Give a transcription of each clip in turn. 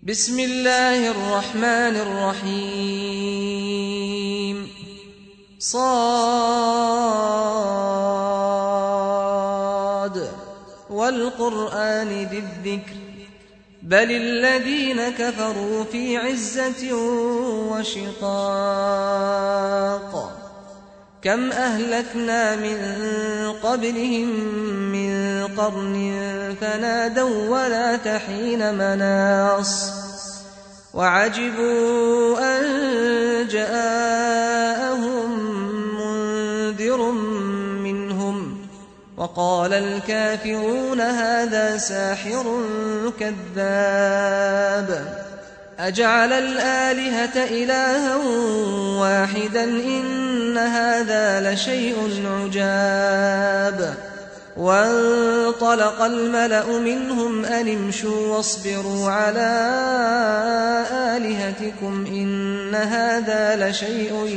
بسم الله الرحمن الرحيم صاد والقرآن ذي الذكر بل الذين كفروا في عزة وشقاق كم أهلكنا من قبلهم من قرن فنادوا ولا تحين مناص وعجبوا أن جاءهم منذر منهم وقال الكافرون هذا ساحر كذاب أجعل الآلهة إلها واحدا إن هذا لشيء عجاب وانطلق الملأ منهم أن امشوا واصبروا على آلهتكم إن هذا لشيء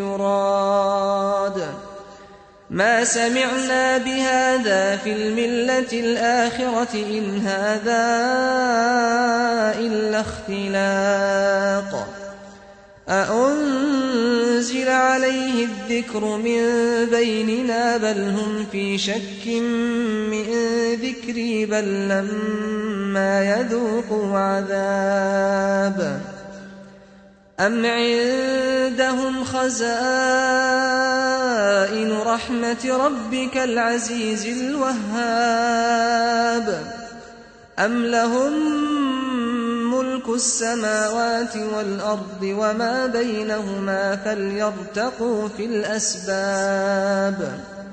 يراد ما سمعنا بهذا في الملة الآخرة إن هذا إلا اختلاق أأنزل عليه الذكر من بيننا بل هم في شك من ذكري بل لما يذوقوا عذاب أم عندهم خزائن رحمة ربك العزيز الوهاب أم لهم ملك السماوات والأرض وما بينهما فليرتقوا في الأسباب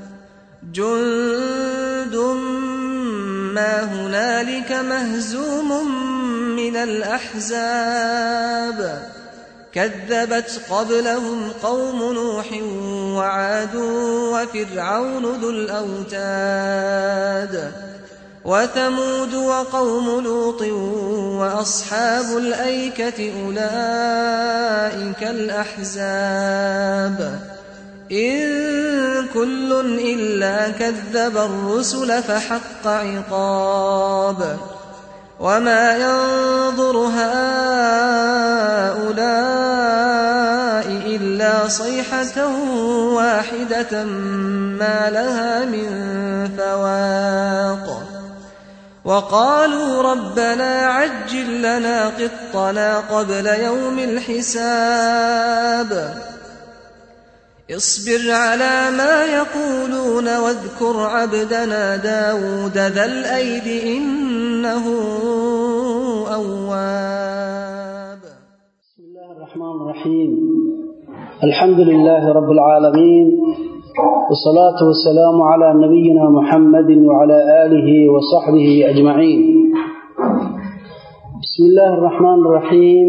جند ما هنالك مهزوم من الأحزاب كذبت قبلهم قوم نوح وعاد وفرعون ذو الأوتاد وثمود وقوم لوط وأصحاب الأيكة أولئك الأحزاب إن كل إلا كذب الرسل فحق عقاب وما ينظر هؤلاء إلا صيحة واحدة ما لها من فواق وقالوا ربنا عجل لنا قطنا قبل يوم الحساب اصبر على ما يقولون واذكر عبدنا داود ذا الأيد إنه أواب. بسم الله الرحمن الرحيم الحمد لله رب العالمين والصلاة والسلام على نبينا محمد وعلى آله وصحبه أجمعين. بسم الله الرحمن الرحيم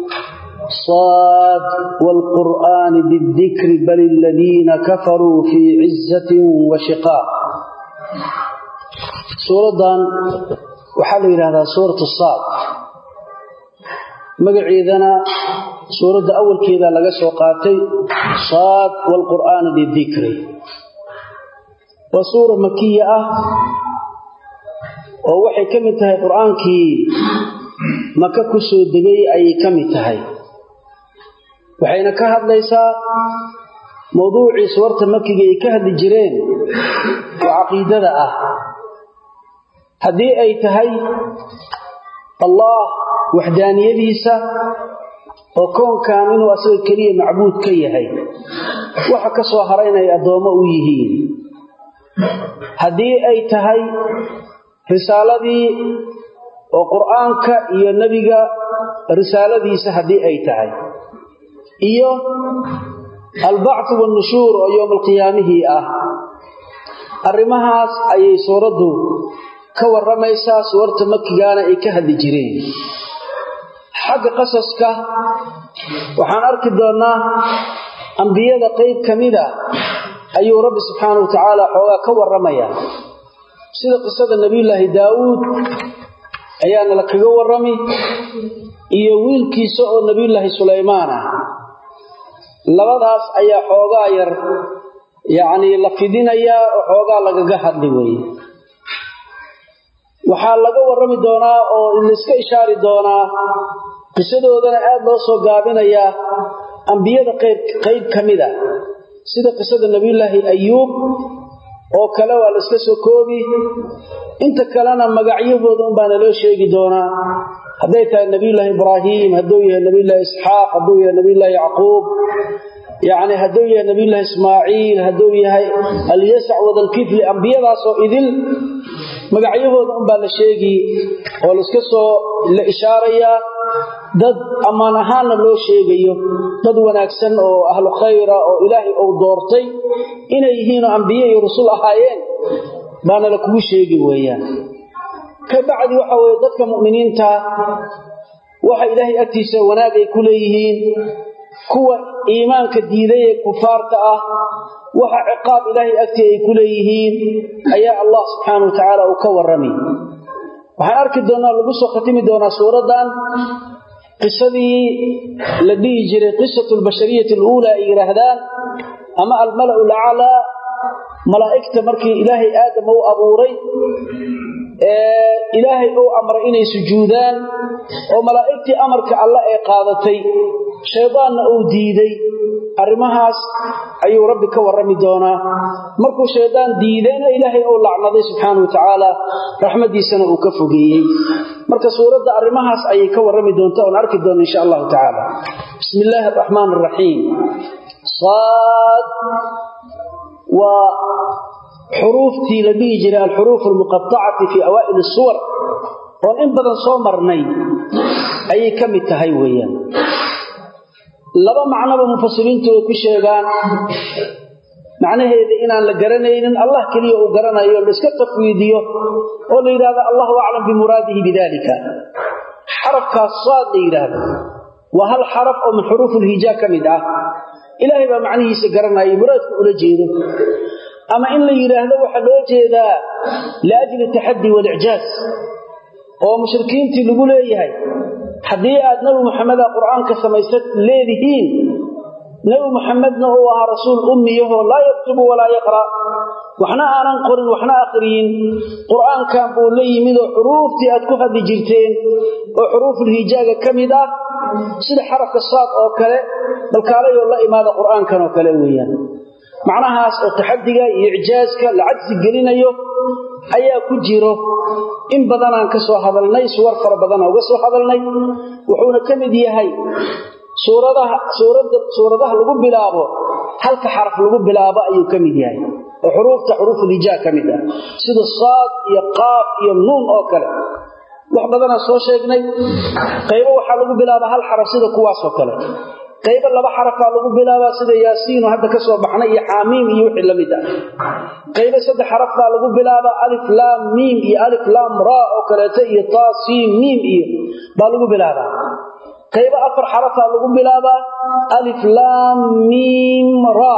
صاد والقرآن بالذكر بل الذين كفروا في عزة وشقاق. سورة وحال إلى هذا سورة الصاد مقعيدنا سورة أول كذا لقى سوقاتي صاد والقرآن بالذكر وسورة مكية ووحي كمتها القرآن كي مكة كسو دقي أي كمتها وحين كهد ليس موضوع سورة مكية كهد الجرين وعقيدة هذه أي تهي الله وحدانية ليسا وكون كامل وأسوء كلية معبود كيهي وحكا صهرين يأدوم ويهين هذه أي تهي رسالة وقرآنك إيا النبي رسالة ديسا هذه أي تهي إيا البعث والنشور يوم القيامة الرمهاس أي سورة كورميسا سورة مكيانا أي كهد جرين حق قصصك وحان أركضنا أنبياء قيب كميدا أي رب سبحانه وتعالى حوغا كورميا سيدة قصة النبي الله داود أيانا لك كورمي إيويل كيسو النبي الله سليمان لبداس أيا حوغا ير يعني لفدين أيا حوغا لك قهد لوي waxaa laga warrami doonaa oo iska ishaari doonaa qisadoodana aad loo soo gaabinayaa ambiyada qayb kamida sida qisada nabiyullaahi ayuub oo kale waa la iska soo koobi inta kalena magacyadooda un baana loo sheegi doonaa hadday tahay nabiyullaahi ibraahim hadduu yahay nabiyullaahi isxaaq hadduu yahay nabiyullaahi yacquub يعني هدو يا نبي الله إسماعيل هدو يا اليسع وذا الكفل أنبياء سو إذن مقعيهود أنبا لشيقي ولسكسو لإشاريا ضد أمان أهانا لو شيقي ضد وناكسن أو أهل خير أو إلهي أو دورتي إنا يهينو أنبياء رسول أحايين بانا لكو شيقي ويان كبعد وحاوي ضدك مؤمنين تا وحا إلهي أكتسا وناقي كليهين kuwa iimaanka diiday kufaarta ah waxa ciqaab ilaahay agtii ay kuleeyihiin ayaa Allah subhanahu wa ta'ala uu ka warramay waxaan arki doonaa lagu soo khatimi doonaa suuradan qisadii la dhigi jiray qisatul bashariyati al-ula yiraahdaan ama al-mala'u al-a'la malaa'ikta markii ilaahay aadam uu abuuray ilaahay uu amray inay sujuudaan oo malaa'iktii amarka Allah ay qaadatay shaydaanna uu diiday arimahaas ayuu rabbi ka warrami doonaa markuu shaydaan diidayna ilaahay uu lacnaday subhanahu wa ta'ala rahmadiisana uu ka fogeeyay marka suurada arimahaas ayay ka warrami doontaa oo arki doona insha Allah ta'ala bismillaahir rahmaanir rahiim صاد وحروفتي لدي جرى الحروف المقطعة في أوائل الصور وإن بدن صومرني أي كم التهيوية لبا معنى بمفسرين كشيغان معنى هذا إن لقرنين الله كليه وقرنا يوم اسكت تفويديه قول إذا الله أعلم بمراده بذلك حرف كالصاد إذا وهل حرف أو من حروف الهجاء كمدة إلهي بمعنيه سقرنا يمرادك أولا جيده أما إن لي يراهده وحلو جيدا لأجل التحدي والإعجاز ومشركين تلقوا ليه حديئة نبي محمد القرآن كسميست ليذهين نبي محمد هو رسول أمي لا يكتب ولا يقرأ وحنا ننقرن وحنا آخرين قرآن كان بقول لي من حروف تأتكفها بجرتين وحروف الهجاء كمدة سيد حرف الصاد أو كلا بل قال والله ماذا قرآن كانوا كلاويا معناها التحدي إعجازك العجز قلنا يوم ayaa ku jiro in badan aan ka soo hadalnay suwar fara badan oo soo hadalnay wuxuuna kamid yahay suuradaha lagu bilaabo halka xaraf lagu bilaabo ayuu kamid yahay oo xuruful hijaa kamid ah sida saad iyo qaaf iyo nuun oo kale wax badan soo sheegnay qaybo waxa lagu bilaabo hal xaraf sida kuwaas oo kale qayb laba xaraf lagu bilaabo sida yaasiin hadda ka soo baxnay iyo aamiin iyo wixii la mid ah qayb saddex xaraf lagu bilaabo alif lam mim iyo alif lam ra oo kale iyo ta siin mim iyo baa lagu bilaabaa qayb afar xaraf lagu bilaabo alif lam mim ra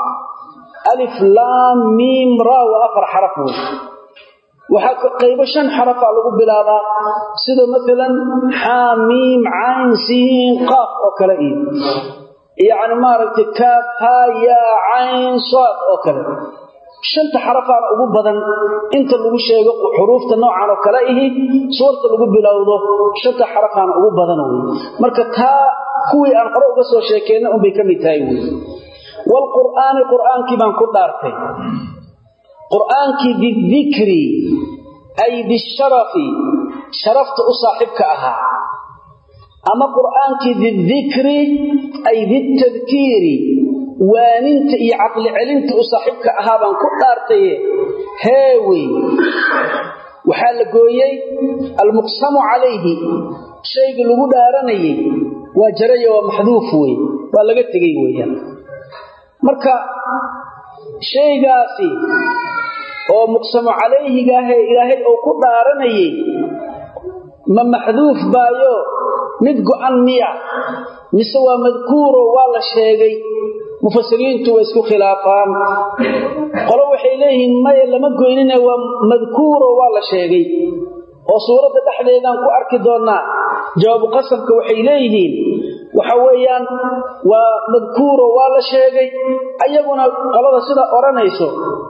wa afar xaraf waxa qayb shan xaraf lagu bilaabaa sida mesela ha mim ayn sin qaf oo kale يعني مارك كاف ها يا عين صاد او كده شنت حرفان ugu badan inta lagu sheego xuruufta noocan oo kale ah suurta lagu bilowdo shanta xarafaan ugu badan marka taa kuwi aan qoro uga soo sheekeena oo bay kamid tahay wal quraanki baan ku dhaartay quraanki bidhikri ay bisharafi sharafta u saaxibka ahaa أما قرآن بالذكر أي بالتذكير وانت عقل علمت أصحبك أهابا كتارتي هاوي وحال قويي المقسم عليه شيء لغو دارني وجري ومحذوف ولا قتقي ويا مركا شيء قاسي ومقسم عليه إلهي أو كتارني ما محذوف بايو mid go'an miya mise waa madkuuro waa la sheegay mufassiriintu way isku khilaafaan qolo waxay leeyihiin ma lama goynina waa madkuuro waa la sheegay oo suurada dhaxdeedan ku arki doonaa jawaab qasamka waxay leeyihiin waxa weeyaan waa madkuuro waa la sheegay ayaguna qolada sida oranayso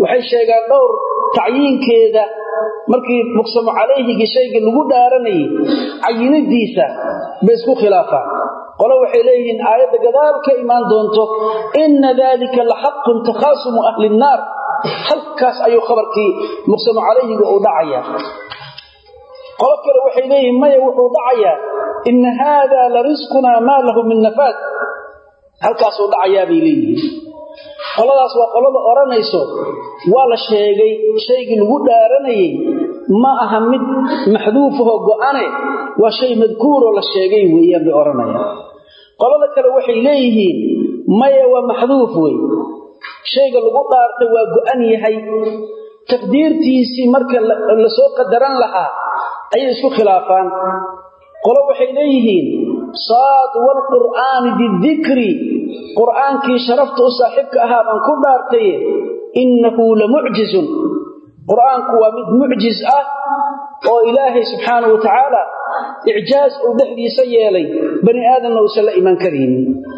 waxay sheegaan dhowr tacyiinkeeda markii muqsamu calayhiga shayga lagu dhaaranayay cayinidiisa bay isku khilaafaan qolo waxay leeyihiin aayadda gadaal ka imaan doonto inna dalika la haqqun takhasumu ahli an-nar halkaas ayuu khabarkii muqsamu calayhiga u dhacaya qolo kale waxay leeyihiin maya wuxuu dhacaya inna hada la rizquna ma lahu min nafad halkaas uu dhacaya bay leeyihiin qoladaas waa qolada oranayso waa la sheegay shaygii lagu dhaaranayay ma aha mid maxduuf oo go'ane waa shay madkuur oo la sheegay weeyaan bay oranayaan qolada kale waxay leeyihiin maya waa maxduuf wey shayga lagu dhaartay waa go'an yahay taqdiirtiisii marka la soo qadaran lahaa ayay isku khilaafaan qolo waxay leeyihiin saad wal qur'aan bidhikri qur'aankii sharafta u saaxiibka ahaa baan ku dhaartay innahu la mu'jizun qur'aanku waa mid mu'jiz ah oo ilaahay subxaanahu wa ta'ala i'jaaz uu dhexdiisa yeelay bani aadamna uu sala iman karin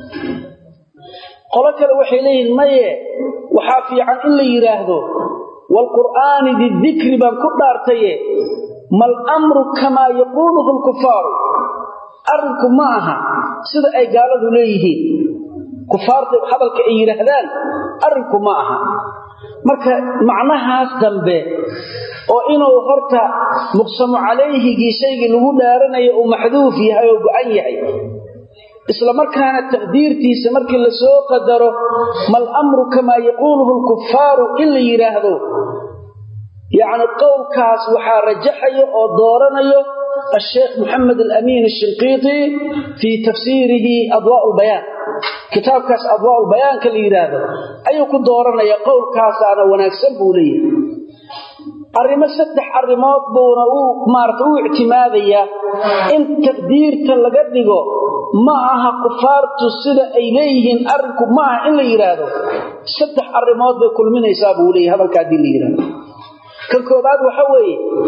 qolo kale waxay leeyihiin maye waxa fiican in la yiraahdo wal qur'aan bidhikri baan ku dhaartay mal amru kama yaquluhu al kuffar arinku ma aha sida ay gaaladu leeyihiin kufaarta hadalka ay yiraahdaan arinku ma aha marka macnahaas dambe oo inuu horta muqsamu calayhi shayga lagu dhaaranayo oo maxduuf yahay oo go'an yahay isla markaana taqdiirtiisa markii la soo qadaro mal amru kama yaquluhu al kuffar illa yiraahdo يعني قول كاس وحا رجحيه او دورنيه الشيخ محمد الأمين الشنقيطي في تفسيره أضواء البيان كتاب كاس أضواء البيان كالإرادة أيكم دورنيه قول كاس أنا ونكسب بوليه الرمى ستح الرمات بونه مارتو اعتمادية إن تقدير تلقدقه معها كفارة السنة إليهن أركب معها إلا إرادة ستح الرمات بكل من يسابه ليه هذا الكادي الإرادة كالكوباد وحوي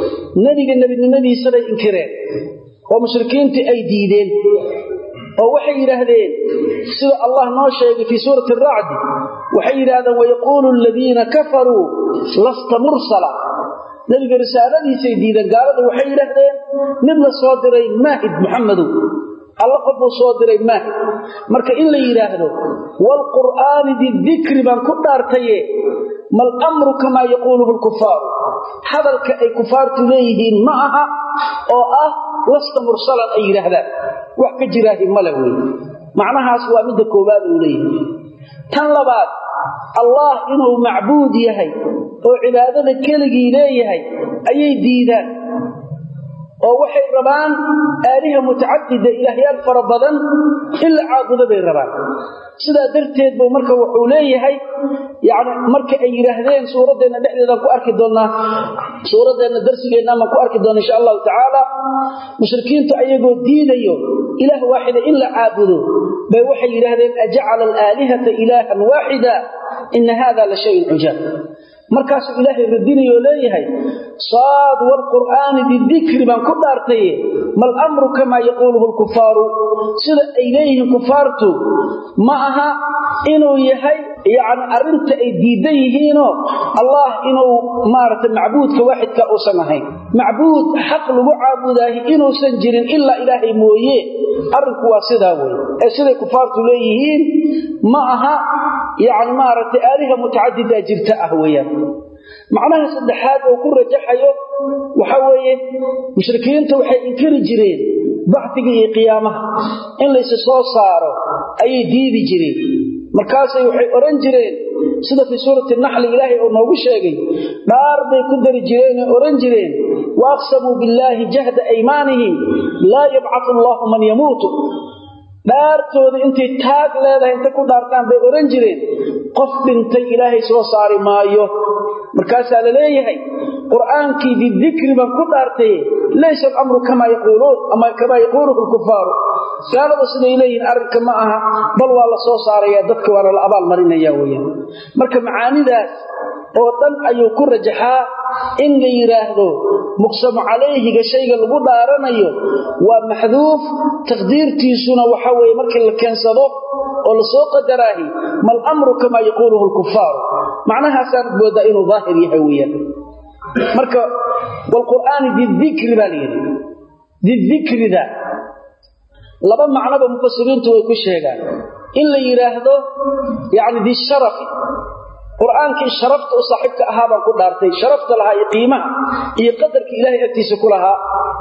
نبي سنة إنكرين ومشركين تأيديدين ووحي لهذين سورة الله ناشيك في سورة الرعد وحي لهذا ويقول الذين كفروا لست مرسلا نبي رسالة سيديدا قالوا وحي لهذين نبل صادرين ماهد محمد الله قبل صادرين ماهد مركا إلا يلاهدوا والقرآن ذي الذكر من كدارتيه ما الأمر كما يقوله الكفار هذا أي كفار تليهين معها أو لست مرسلا أي لهذا وحكا جراه ملوي معناها سواء مدى كوباد إليه تنلبات الله إنه معبود يهي وعبادة كالقي إليه أي ديدان ووحي الربان آلهة متعددة إلهيات فربضا إلا عاقدة بالربان سيدا درتيد بو مركا وحوليه يعني مركا أي رهدين سورتنا دحدنا كو أركي دونا سورتنا درسينا ما كو أركي دونا إن شاء الله تعالى مشركين تأيقوا دينيو إله واحد إلا عابدوا بوحي رهدين أجعل الآلهة إلها واحدا إن هذا لشيء عجاب markaas ilaahay radinayo leeyahay saad wal qur'aan bidhikri ban ku dhaartay mal amru kama yaquluhu al kuffar sida ay leeyihiin kufartu ma aha inuu yahay yaani arinta ay diidan yihiin Allah inuu maarta macbuudka waahidka oo samahay macbuud xaq lagu caabudahay inuu san jirin illa ilaahay mooyee arinku waa sida way sida kufartu leeyihiin ma aha yaani maarta aaliha mutaaddida jirta ahwayaan macnaha saddexaad oo ku rajaxayo waxa weeye mushrikiinta waxay inkiri jireen bacdiga iyo qiyaamaha in la soo saaro ay diidi jireen markaas waxay oran jireen sida fi suurati an-nahl ilaahi oo noogu sheegay dhaar bay ku dari jireen oo oran jireen waqsamu billahi jahda aymanihim la yab'athu Allahu man yamutu dhaartooda intay taag leedahay inta ku dhaartaan bay oran jireen qof dhintay ilaahay soo saari maayo markaas la leeyahay quraankii dhikri ban ku dhaartay laysa amru kama yaquluun ama kama yaquluhu al-kuffar salada sida ilayhin arka ma aha bal waa la soo saaraya dadka waa la abaal marinaya weeyaan marka macaanidaas oo dhan ayuu ku rajaxaa in la yiraahdo muqsam calayhi shayga lagu dhaaranayo waa maxduuf taqdiirtiisuna waxa weeye markii la keensado oo la soo qadaraahi mal amru kama yaquluhu al-kuffar macnaha san booda inuu daahir yahay weeyaan marka wal qur'aani dhikr baliyadi dhikri da laba macnaba mufassiriintu way ku sheegaan in la yiraahdo yaani di sharaf quraanka sharafta oo saaxibka ahaa baan ku dhaartay sharafta laha iyo qiimaha iyo qadarka ilaahay agtiisa ku lahaa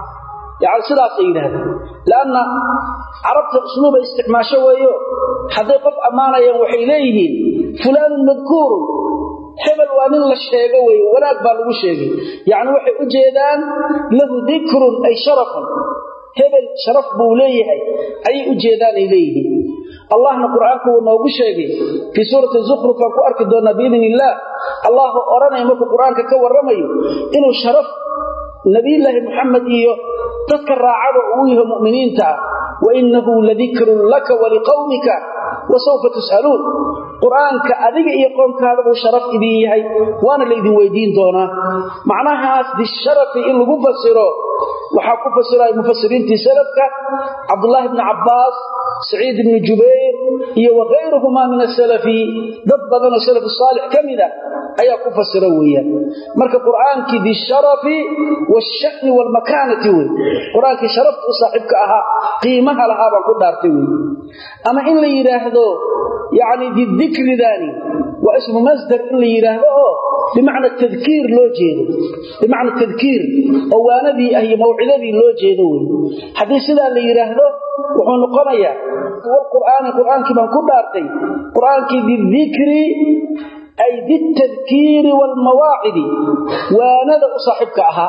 yaani sidaas ay yiraahdaan laana arabta usluuba isticmaasho weeyo haday qof amaanayaan waxay leeyihiin fulaan madkuur hebel waa nin la sheego weeyo wanaag baa lagu sheegay yaani waxay u jeedaan lahu dhikrun ay sharafun hebel sharaf buu leeyahay ay u jeedaan ay leeyihiin allahna quraanku noogu sheegay fi suurati az-zukhruf ku arki doona biidhnillah allah oranay markuu quraanka ka waramayo inuu sharaf nabiyilaahi muhammad iyo dadka raacada uu yahay muuminiinta wa innahu ladhikrun laka wa liqawmika wa sawfa tusalun quraanka adiga iyo qoomkaada uu sharaf idin yahay waana la idin weydiin doona macnahaas di sharafi in lagu fasiro waxa ku fasiray mufassiriintii salafka Abdullah ibn Abbas Sa'id ibn Jubayr iyo waqayruhuma min as-salafi dad badan oo salaf salih kamida ayaa ku fasira weeyaan marka quraanki di sharafi wash-sha'n wal-makanati quraanki sharaftu saaxibka aha qiimaha laha baan ku dhaartay ama in la yiraahdo yaani di dhikri dani wa ismu masdar in la yiraahdo bimaana tadhkir loo jeedo bimaana tadhkir oo waanadii ay mawcidadii loo jeedo hadii sida la yiraahdo wuxuu noqonayaa quraanki baan ku dhaartay quraanki di dhikri ay di tadhkir wal mawaa'id waanada saaxibka aha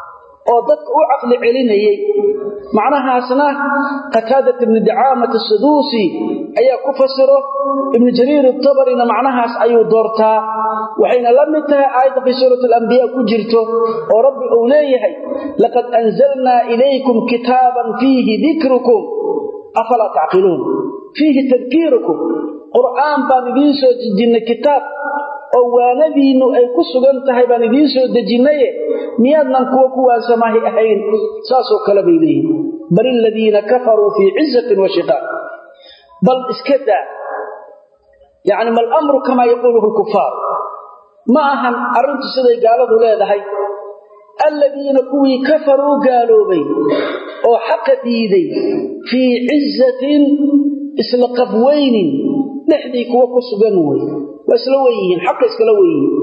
oo dadka u aqli celinayay macnahaasna qataada ibn du'aamat as-sudusi ayaa ku fasiro ibn jarir at-tabari macnahaas ayuu doortaa waxayna la mid tahay aayada fi suurati al-anbiya ku jirto oo rabbi uu leeyahay laqad anzalna ilaykum kitaban fihi dhikrukum afala ta'qilun fihi tadhkirukum qur'aan baan idin soo dejinay kitaab oo waanadiinu ay ku sugan tahay baan idin soo dejinay miyaadnan kuwa samaahi ahayn saasoo kala beeyay bal alladina kafaru fi 'izzatin wa shiqaq bal iskada yaani mal amru kama yaquluhu al-kuffar ma ahan arintu siday gaaladu leedahay alladina kuwi kafaru gaaloobay oo xaq diiday fi 'izzatin isla qabwaynin dhexdii kuwa ku sugan way wasla wayeen xaq iskala wayeen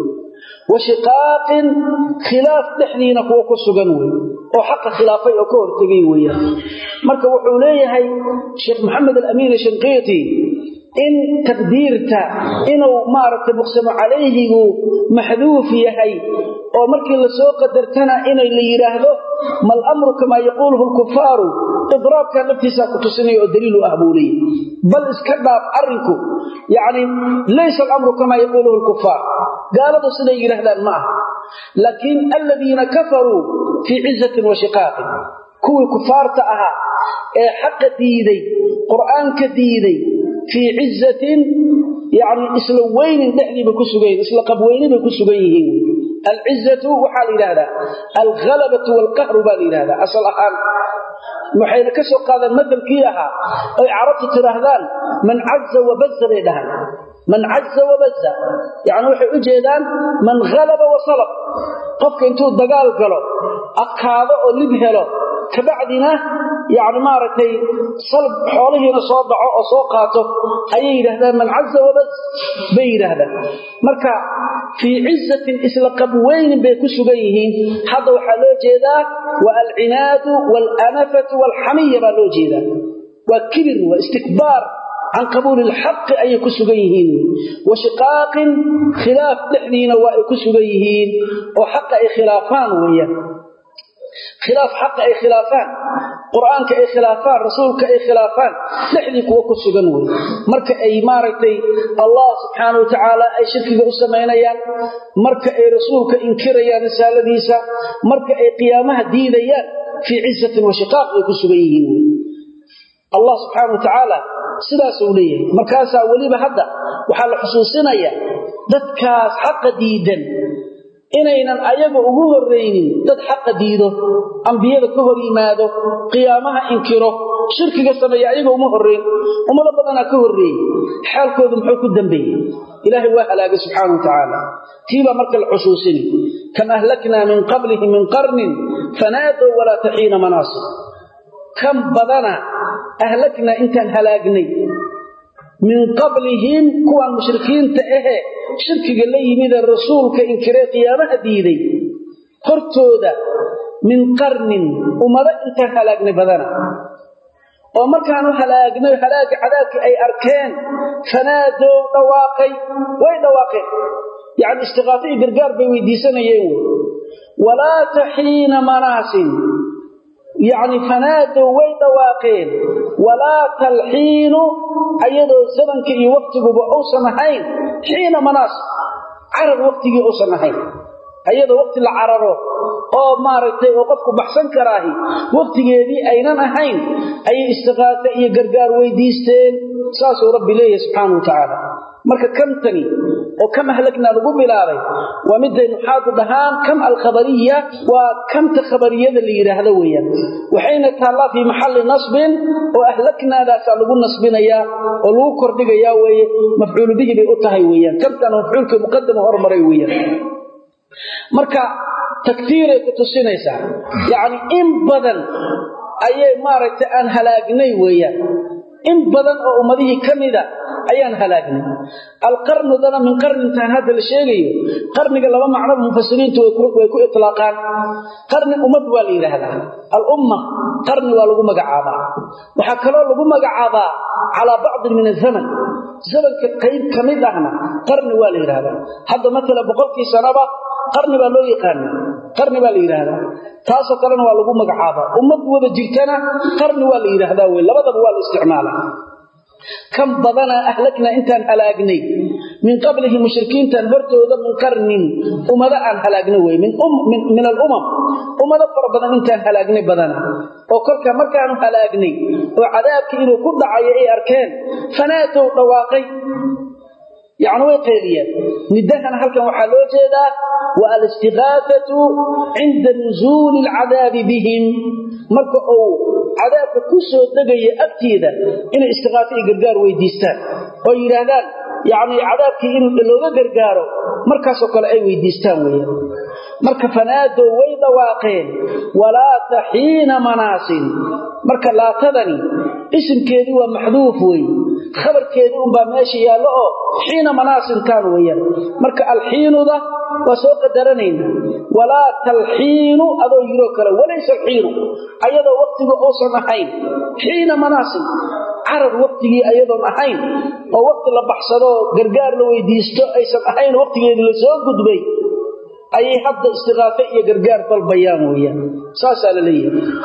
وشقاق خلاف دحنينا كو كسغان وي او حق خلافay oo ka hortagay weeyaan marka wuxuu leeyahay Sheikh Muhammad al-Amin al-Shinqiti in taqdiirta inuu maartay muqsama calayhigu maxduuf yahay oo markii la soo qadartana in la yiraahdo mal amru kama yaquluhu al-kuffar idraabka naftiisa ku tusinayo daliil u ahbuulay bal iska dhaaf arinku yaani laysa al-amru kama yaquluhu al-kuffar قالوا سيده يراهدان ما لكن الذين كفروا في عزة وشقاق كوي كفارته اها حق ديدي قرآن كديدي في عزة يعني اسلوين دحدي بكسغين اسلا قبوين بكسغين العزة وحال هذا الغلبة والقهر بالهذا اصل احان waxay ka soo qaadan madalkii aha ay carabtu tiraahdaan man azza wa bazza leedahan man azza wa bazza yaani waxay u jeedaan man ghalaba wa salab qofka intuu dagaal galo aqaado oo lib helo kabacdina yaani maaratay salb xoolihiina soo dhaco oo soo qaato ayay yiraahdaan man azza wa bazza bay yiraahdaan marka fi izzatin isla qabwayn bay ku sugan yihiin hada waxa loo jeedaa wa al-inaad wal anafatu wal hamiyya ba loo jeedaa wa kibir wa istikbar عن قبول الحق أي كسغيهين وشقاق خلاف دحنين وأي كسغيهين وحق أي خلافان ويا خلاف حق أي خلافان قرآن كأي خلافان رسول كأي خلافان دحنك وكسغنوي مرك أي مارتي الله سبحانه وتعالى أي شرك بأسمينيان مرك أي رسول كإنكريان رسالة ديسا مرك أي قيامها دينيان في عزة وشقاق أي كسغيهين الله سبحانه وتعالى sidaas uu leeyahay markaas waliba hadda waxa la xusuusinaya dadkaas xaq diidan inaynan ayaga ugu horeynin dad xaq diido ambiyada ka hor yimaado qiyaamaha inkiro shirkiga sameeya ayaga uma horreyn umada badana ka horreeyay xaalkoodu muxuu ku dambeeyay ilaahay waa halaagay subxaanahu wa ta'ala tiiba marka la xusuusini kama ahlakna min qablihi min qarnin fanaadu wala tahina manasib kam badana ahlakna intan halaagnay min qablihim kuwan mushrikiinta shirkiga la yimid rasuulka inkiray qiyaamaha diiday hortooda min qarnin umada inta halaagnay badana oo markaanu halaagnay halaag cadaabki ay arkeen fanaado dhawaaqay way dhawaaqeen yani istiqaafay gargaar bay weydiisanayeen wala tahina manasin يعني فنادوا ويدواقين ولا تلحين أيضا زمنك وقتك بأوصنهين حين مناس عرر وقتك أوصنهين أيضا وقت العرره أو مارتي وقفك بحسن كراهي وقتك يدي أينان أهين أي استغاثة أي قرقار ويديستين ساسو ربي ليه سبحانه وتعالى marka kamtani oo kama halagna lagu bilaabay waa mid ay muhaadadahaan kam al-khabariya waa kamta khabariyada la yiraahdo weeyaan waxayna taala fi maxalli nasbin oo ahlakna daas lagu nasbinaya oo lagu kordhigaya weeye mafcuul bihi bay u tahay weeyaan kamtan mafcuulka muqaddam hormaray weeyaan marka taktiir ay ku tusinaysa yaani in badan ayay maaragtay aan halaagnay weeyaan in badan oo ummadihi kamida ayaan halaagnay alqarn dana min qarn tan hada la sheegayo qarniga laba macno mufassiriintu way ku itlaaqaan qarni ummad waa la yiraahdaa al umma qarni waa lagu magacaabaa waxa kale lagu magacaabaa ala ba'd min az-zaman zamanka qayb kamid ahna qarni waa la yiraahdaa hadda mesela boqolkii sanaba qarni baa loo yaqaan qarni baa la yiraahdaa taasoo kalena waa lagu magacaabaa ummad wada jirtana qarni waa la yiraahdaa way labadaba waa la isticmaalaa كم بدنا أهلكنا إنتان هلاقني من قبله مشركين تنبرتوا من قرن أمداء هلاقني من الأمم أمداء فربنا إنتان هلاقني بدنا وكلك مكان هلاقني وعذابك إنه كل عيائي أركان فناتوا رواقي يعني ويقيريا ندهنا هلكا وحالو جيدا والاستغاثة عند نزول العذاب بهم مركو أو عذاب كسو دقي أبتيدا إن استغاثة قرقار ويديستان ويرادان يعني عذابك إنه اللوغة قرقارو مركاسو قال أي ويديستان ويا مركا فنادوا ويدواقين ولا تحين مناسين مركا لا تدني اسم كيدي ومحذوف وي خبر كيدي ومبا ماشي يالو حين مناسين كانوا ويا مركا الحين ده وسوق درنين ولا تلحين أدو يروكرا وليس الحين أيضا وقته أوصن أحين حين مناسين عرض وقته أيضا أحين ووقت اللي بحصدو قرقار لو يديستو أيضا أحين وقته اللي سوق قدبي أي حد استغاثة يقرقار طالبيان ويا ساسا للي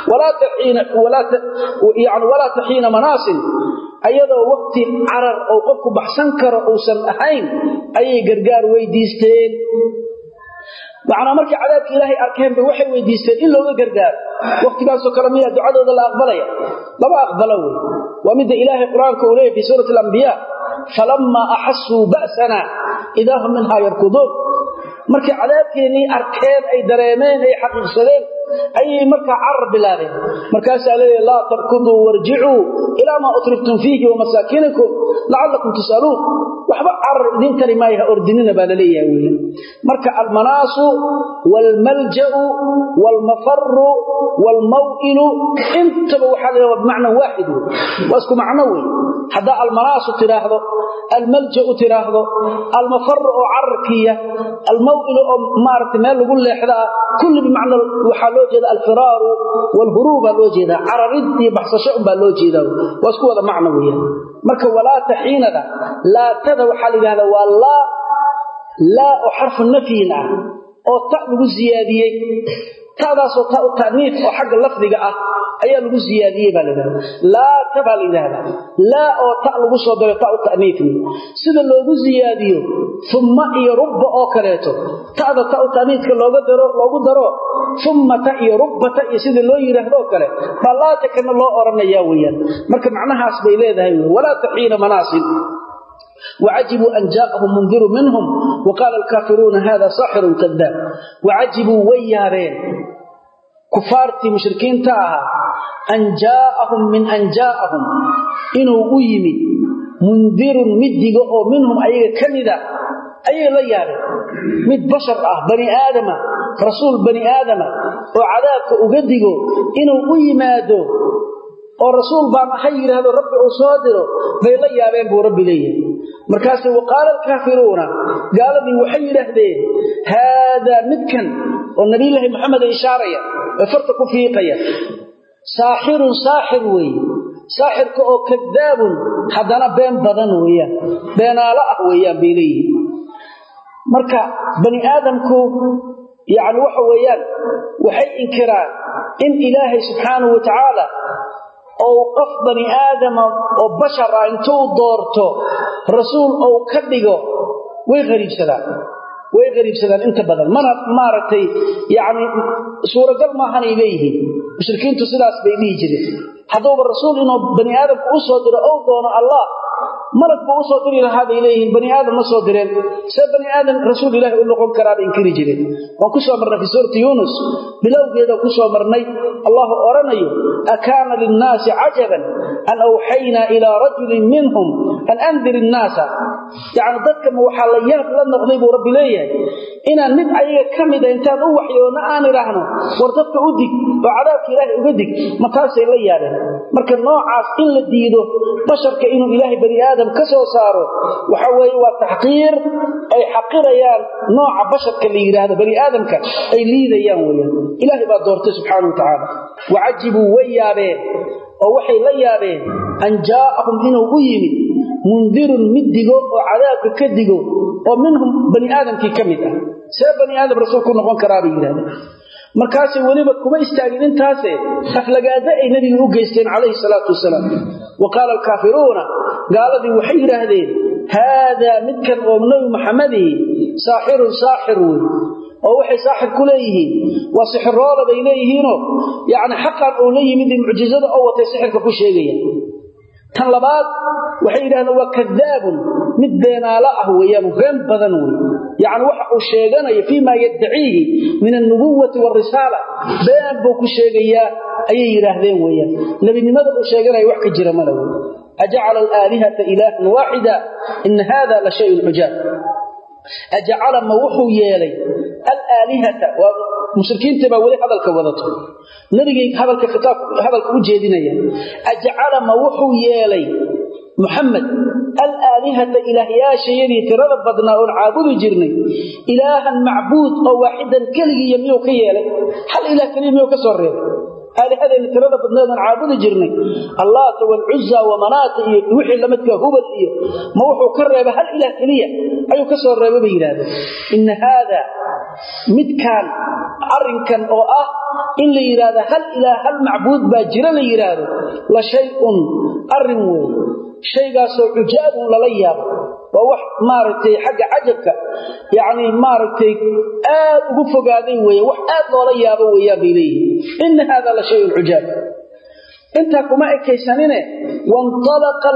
ولا تحين مناسل أيضا وقت عرر أو قفك بحسنكر أو سمأحين أي قرقار ويديستين معنا مركي عذابك إلهي أركان بوحي ويديستين إلا هو قرقار وقت باسو كلامية دعاء ذا الأقبلية لما أقبلوه ومد إلهي قرآن كوليه في سورة الأنبياء فلما أحسوا بأسنا إذا هم منها يركضون markii cadaabkeeni arkeen ay dareemeen ay xaqiiqsadeen ay marka carab bilaabeen markaas ay la tarkudu warji'u ila ma utriftum fihi wa masakinakum la'allakum tusalun waxba carab idin kalimaha ordinina balaleeyahay weeyaan marka almanasu wal malja'u wal mafarru wal maw'ilu intaba waxa la macna waahid wasku macnawi hada almanasu tiraahdo الملجأ تراهضه المفر عركية الموئل مارت مال لقول لحظة كل بمعنى وحالوجه الفرار والهروب الوجه عررد بحث شعب الوجه واسكو هذا معنويا مركا ولا تحين ذا لا تذا وحال هذا والله لا أحرف النفينا أو تأبق الزيادية تأذى صوتاء التأنيف أو حق اللفظة أيها لغو زيادية بالذات لا تبع لذهذا لا أو تألغو صدر تأو التأنيف سيدا لغو زيادية ثم يرب أوكريته تأذى تأو التأنيف لغو درو ثم يرب تأي سيدا لغو يرهد أوكري فلا تكن الله أرنا ياويا مركب معناها أسبي ليه ولا تحين مناصب وعجبوا أن جاءهم منذر منهم وقال الكافرون هذا ساحر كذاب وعجبوا ويارين kufaartii mushrikiinta ahaa an jaa'ahum min an jaa'ahum inuu u yimid mundirun midiga oo minhum ayaga kamida ayay la yaabeen mid bashar ah bani aadama rasuul bani aadama oo cadaabka uga digo inuu u yimaado oo rasuul baan ahay yiraahdo rabbi oo soo diro bay la yaabeen buu rabbi leeyahay markaas waqaal al-kaafiruuna gaaladii waxay yiraahdeen hada midkan oo nabi ilaahi maxamed ishaaraya farta ku fiiqaya saaxirun saaxir way saaxirka oo kadaabun hadana been badan weeyaan beenaala ah weeyaan biilay marka bani aadamku yaani waxa weeyaan waxay inkiraan in ilaahi subhanahu wa ta'ala oo qof bani aadam oo bashar ah intuu doorto rasuul oo ka dhigo way qariibsadaan inta badan mana maartay yaani suuragal ma ahan ilayhi mushrikiintu sidaas bay dhigi jireen hadaba rasuul inuu bani aadam u soo diro oo doono allah malak buu soo diri lahaa ilayhi bani aadam ma soo direen say bani aadam rasuul ilaahi u noqon karaa inkiri jireen waan ku soo marnay suurta yunus bilowgeeda ku soo marnay allah oranayo akana lin-naasi ajaban an awhayna ila rajulin minhum an anzir an-nas yaani dadka waxa la yaab la noqday buu rabbi leeyahay inaan mid ayaga kamida intaan u waxyoona aan iraahno war dadka u dig oo cadaabka ilaahi uga dig ma taasay la yaabeen marka noocaas in la diido basharka inuu ilaahi bani aadam ka soo saaro waxa weeye waa tahqiir ay xaqirayaan nooca basharka la yiraahdo bani aadamka ay liidayaan weeyaan ilaahi baa doortay subhanahu wa ta'ala wa'ajibu wayaabeen oo waxay la yaabeen an jaa'ahum inuu u yimid mundirun midigo oo cadaabka ka digo oo minhum bani aadamkii kamid ah say bani aadam rasuulku noqon karaa bay yiraahdeen markaas waliba kuma istaagin intaas aflagaada ay nabiga u geysteen kaleey salaatu wasalaam waqala al-kaafiruuna gaaladii waxay yiraahdeen hada midkan oo nabi maxamedi saaxirun saaxirun oo waxay saaxir ku leeyihiin waa sixroole bay leeyihiin yaani xaqan oo leeyimid muujizada oo watay sixirka ku sheegaya tan labaad waxay yiraahdeen waa kadaabun mid beenaala ah weeyaan been badan weey yaani waxa uu sheeganayo fiima yadciihi min an-nubuwwati war-risala been buu ku sheegaya ayay yiraahdeen weeyaan nabinimada uu sheeganayo wax ka jira ma laha aj'ala al-alihata ilahan wahida in hada la shay'un ujab aj'ala ma wuxuu yeelay al-alihata wa mushrikiinta ba wali hadalka wadato nabigii hadalka u jeedinaya aj'ala ma wuxuu yeelay محمد الآلهة إلهياشا يلي ترد بدنا ونعابد جرني إلها معبود أو واحدا كله يميو كيالي هل إله كلمة يكسر آلهة اللي ترد بدنا ونعابد جرني الله والعزة ومناط وحي لمدك هبت ما وحو كرب هل إله كلية أي كسر بيراده إن هذا مدكان أرنكا أو إن لي يراده هل إله المعبود باجر لي يراده لشيء أرنوي shaygaasoo ujaab la yaab waa wax maartay xagga ajabka yaani maartay aad ugu fogaaday weeye wax aad loo la yaabo weeyaa biilay in hada la shay ujaab inta kuma ekaysanine wantalaqa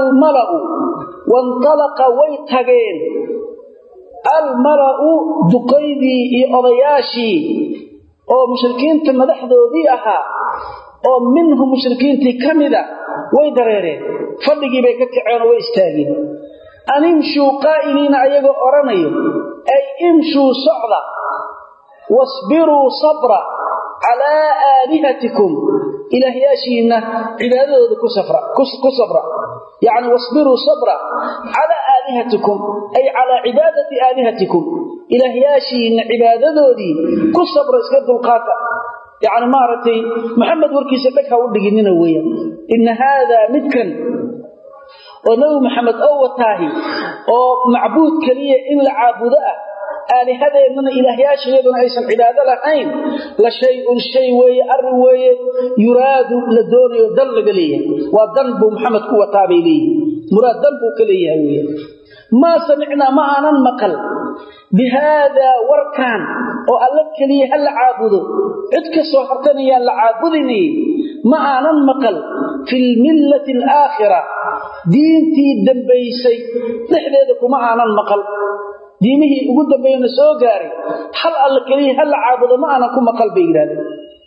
way tageen al-mala'u duqaydii iyo odayaashii oo mushrikiinta madaxdoodii ahaa oo minhum mushrikiintii kamida way dareereen fadhigii bay ka kaceen oo istaageen animshu qaa'ilina ayaga oranayo ay imshu sa'da wasbiru sabra ala alihatikum ilahiyashina cibaadadooda ku sabra yani wasbiru sabra ala alihatikum ay ala ibadati alihatikum ilahiyashina cibaadadoodii ku sabra iska dulqaata يعني مارتي محمد وركيسة لك هاو دقيننا ويا إن هذا مدكن ونو محمد أوتاهي أو معبود كلية إن لعابداء آلي هذا إننا إلهياش يدون أيسا عبادة لحين لشيء وي أروي يراد لدون يدل قليه وذنب محمد أوتابي ليه مراد ذنب كليه ويا ما سمعنا معنا مقل بهذا وركان وألك لي هل عابده عدك سوحرتني هل عابدني معنا مقل في الملة الآخرة دينتي الدنبيسي نحن معنا مقل دينه يقول دنبينا سوغاري هل ألك لي هل عابده معنا كم مقل بيراد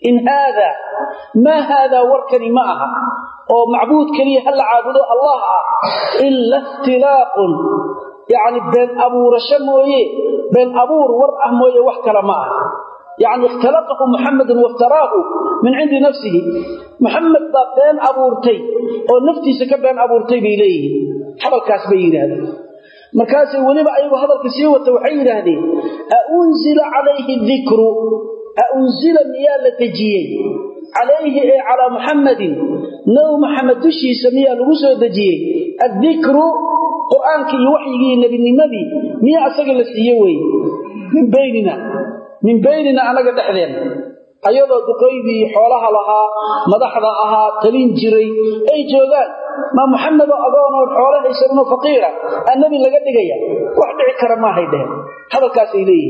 in hada ma hada warkani ma aha oo macbuud kaliya hal caabudo Allah ah illa ikhtilaqun يعني بين أبو رشمويه بين أبو ورأه مويه وحكرا معه يعني اختلقه محمد وافتراه من عند نفسه محمد بين أبو رتي ونفتي سكبين أبو رتي بإليه حبل كاسبين هذا مركاسي ولما أيها هذا الكسي والتوحيد هذه أنزل عليه الذكر أنزل ميال تجيه عليه على محمد نو محمد دشي سمية لغسو دجيه الذكر قرآنك يوحيه النبي النبي مية أساق لسيوي من بيننا أنا قد أحذين أيضا دقيبي حولها لها مدحضة أها تلين جري أي جوغان ما محمد أضانا حولها يسرونه فقيرة النبي لقد قيا واحد عكرا ما هيده هذا الكاس إليه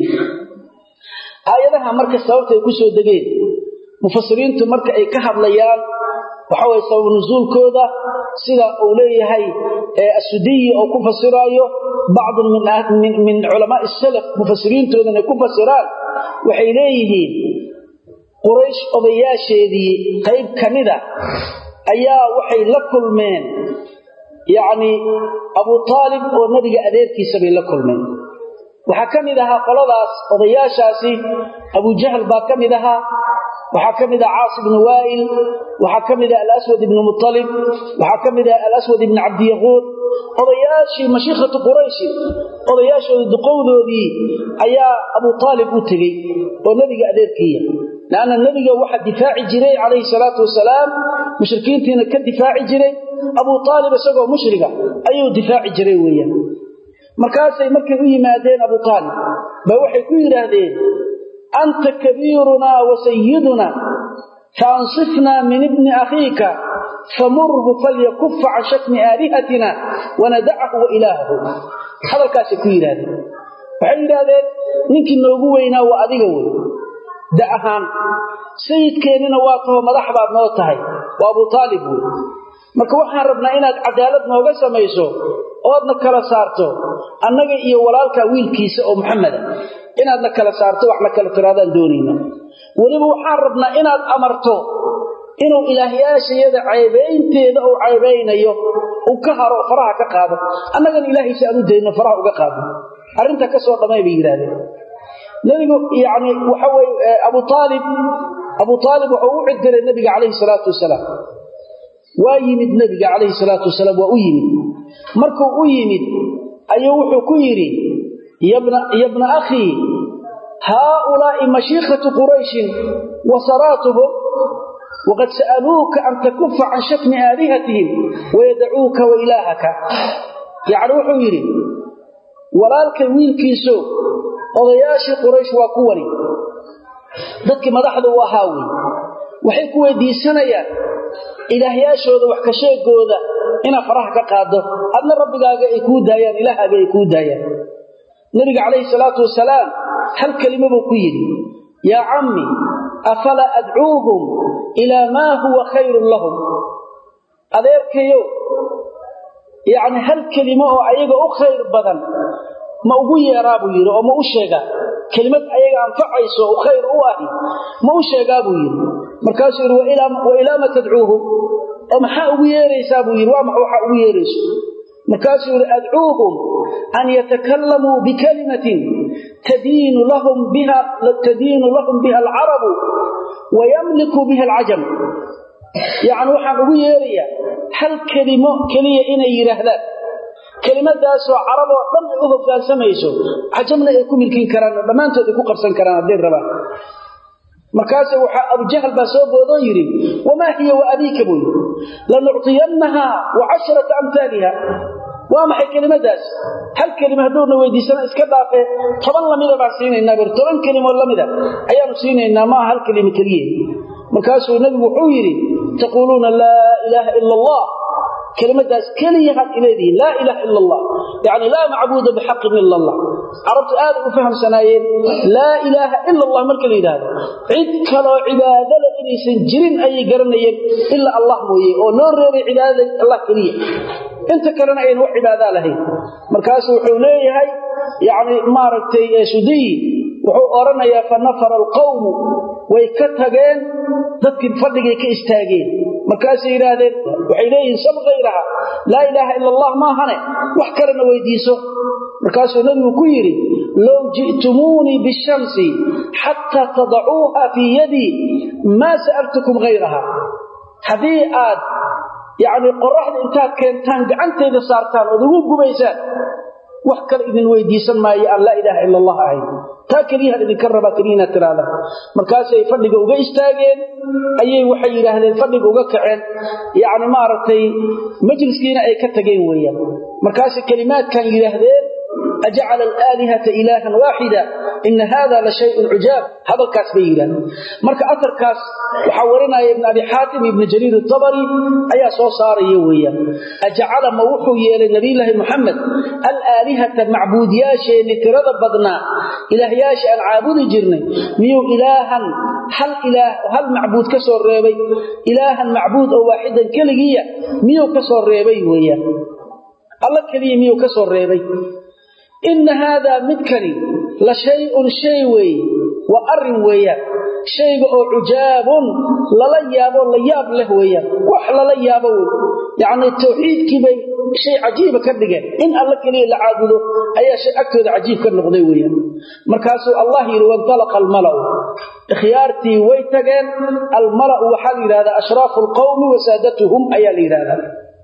آياتها مركز سوابته يكسو دقين مفسرين تمركز أي كهب ليال وحوى سبب نزول كودا سيدا أوليه هاي السدي أو كفسرايو بعض من علماء السلف مفسرين تودن كفسران وحيليه قريش أضياشي ذي قيب كمدة أيا وحي لكل من يعني أبو طالب والنبي أديركي سبيل لكل من وحكمدها قلداس أضياشاسي أبو جهل باكمدها وحكمدها عاصم بن وائل وحكمدها الأسود بن مطلب وحكمدها الأسود بن عبد يغوث أضياشي مشيخة قريش أضياشي الدقوذ ذي أيا أبو طالب أتغي والنبي أديركي لأن النبي واحد دفاع جري عليه الصلاة والسلام مشركين تينا كالدفاع جري أبو طالب سقوا مشرقة أيو دفاع جري ويا مركاسي مركزي مادين أبو طالب بوحي كوير هذين أنت كبيرنا وسيدنا فأنصفنا من ابن أخيك فمره فليكف عن شتم آلهتنا وندعه وإلهه هذا الكاسي كوير هذين وحير هذين نمكن نوقوينا وأذيقوي دعهان سيد كيننا واقفه مدحبا بنوتهي وأبو طالب marka waxaan rabnaa inaad cadaalad nooga sameeyso oodna kala saarto annaga iyo walaalka wiilkiisa oo Maxamed inaad kala saarto waxna kala tiraadaan doonayna waliba waxaan rabnaa inaad amarto inuu ilaahiyaashayada caybeynteeda oo caybeynayo uu ka haro faraha ka qaado annaga ilaahi si aanu deeyno faraha uga qaado arinta ka soo dhamay bay yiraahdeen nabigu yaani waxa way Abu Talib wuxuu u cidiray nabiga kaleey salaatu wasalaam ويمد النبي عليه الصلاة والسلام ويمد مركو ويمد أيوه كيري يا ابن أخي هؤلاء مشيخة قريش وسراتهم وقد سألوك أن تكف عن شتم آلهتهم ويدعوك وإلهك يعني وحيري ولالك ويلكيسو وضياشي قريش وكوري ذاتك مدحض وهاوي وحيكوا دي سنيا ilaahiyaashooda wax ka sheegooda ina faraha ka qaado adna rabbigaaga ay ku daayaan ilaahaaga ay ku daayaan nabiga kaleey salaatu wasalaam hal kalimadu ku yiri ya ammi afala ad'uuhum ila ma huwa khayrun lahum adeerkayo yaani hal kalimo oo ayaga u khayr badan ma ugu yeeraabu yiri oo ma u sheega kalimad ayaga anfacayso oo khayr u ah ma u sheegaabu yiri markaas yiri wa ila ma tad'uuhum ama ha ugu yeeraysaa buu yiri waa ma waxa ugu yeerayso markaas yiri ad'uuhum an yatakallamu bi kalimatin tadinu lahum biha al-arab wa yamliku biha al-ajam yaani waxa ugu yeeraya hal kalimo kaliya inay yiraahdaan kelimadaas oo carab oo dhan u hoggaansamayso ajamna ay ku milkin karaan dhamaantood ay ku qabsan karaan hadii rabaa markaas waxa Abu Jahl ba soo boodo yiri wama hiya wa abika buu la nu'tiyannaha wa 10 amthaliha wama hay kelimadaas hal kelima haduu weydiisana iska dhaafe 10 lamida baa siinayna bir 10 kelimo lamida ayaanu siinayna ma hal kelimo kaliye markaas nabigu wuxuu yiri taquluna la ilaha illa allah كلمة كلية إليه لا إله إلا الله يعني لا معبود بحق إلا الله عرفت آدم وفهم سنايين لا إله إلا الله ملك الإله عدك لو عبادة لإني سنجرين أي قرنين إلا الله مويه ونور عبادة الله كلية انت كرنا أي نوع عبادة له مركز وحوليه يعني ماركتي سدي wuxuu oranayaa fa nafara alqawm way ka tageen dadkii fadhigay ka istaageen markaas ay yiraahdeen waxay leeyihiin sab ghayraha la ilaha illa allah ma hane wax kalena weydiiso markaas uu nabigu ku yiri law ji'tumuni bishamsi hatta tad'uha fi yadi ma sa'altukum ghayraha hadii aad yaani qorraxda intaad keentaan gacantayda saartaan oo ugu gubaysaan wax kale idin weydiisan maayo aan la ilaaha illa allah ahay taa kaliya idin karaba kaliina tiraada markaas ay fadhiga uga istaageen ayay waxay yiraahdeen fadhiga uga kaceen yaani ma aragtay majliskiina ay ka tageen weeyaan markaas kalimaadkan yiraahdeen أجعل الآلهة إلها واحدا إن هذا لشيء عجاب هذا الكاس بيلا مركا أثر كاس وحورنا ابن أبي حاتم ابن جرير الطبري أي صار يويا أجعل موحي للنبي الله محمد الآلهة المعبود ياشي لترد بدنا إله ياشي العابد جرني ميو إلها هل معبود كسر ريبي إلها معبود أو واحدا كليا ميو كسر ريبي ويا الله كليا ميو كسر ريبي إن هذا مدكري لشيء شيوي وأرن ويا شيء عجاب للياب لياب له ويا وحل لياب يعني التوحيد كبي شيء عجيب كدغه إن الله كلي لعابده أي شيء أكثر عجيب كنقضي ويا مركاسو الله يروى انطلق الملأ خيارتي ويتغن الملأ وحال هذا أشراف القوم وسادتهم أي هذا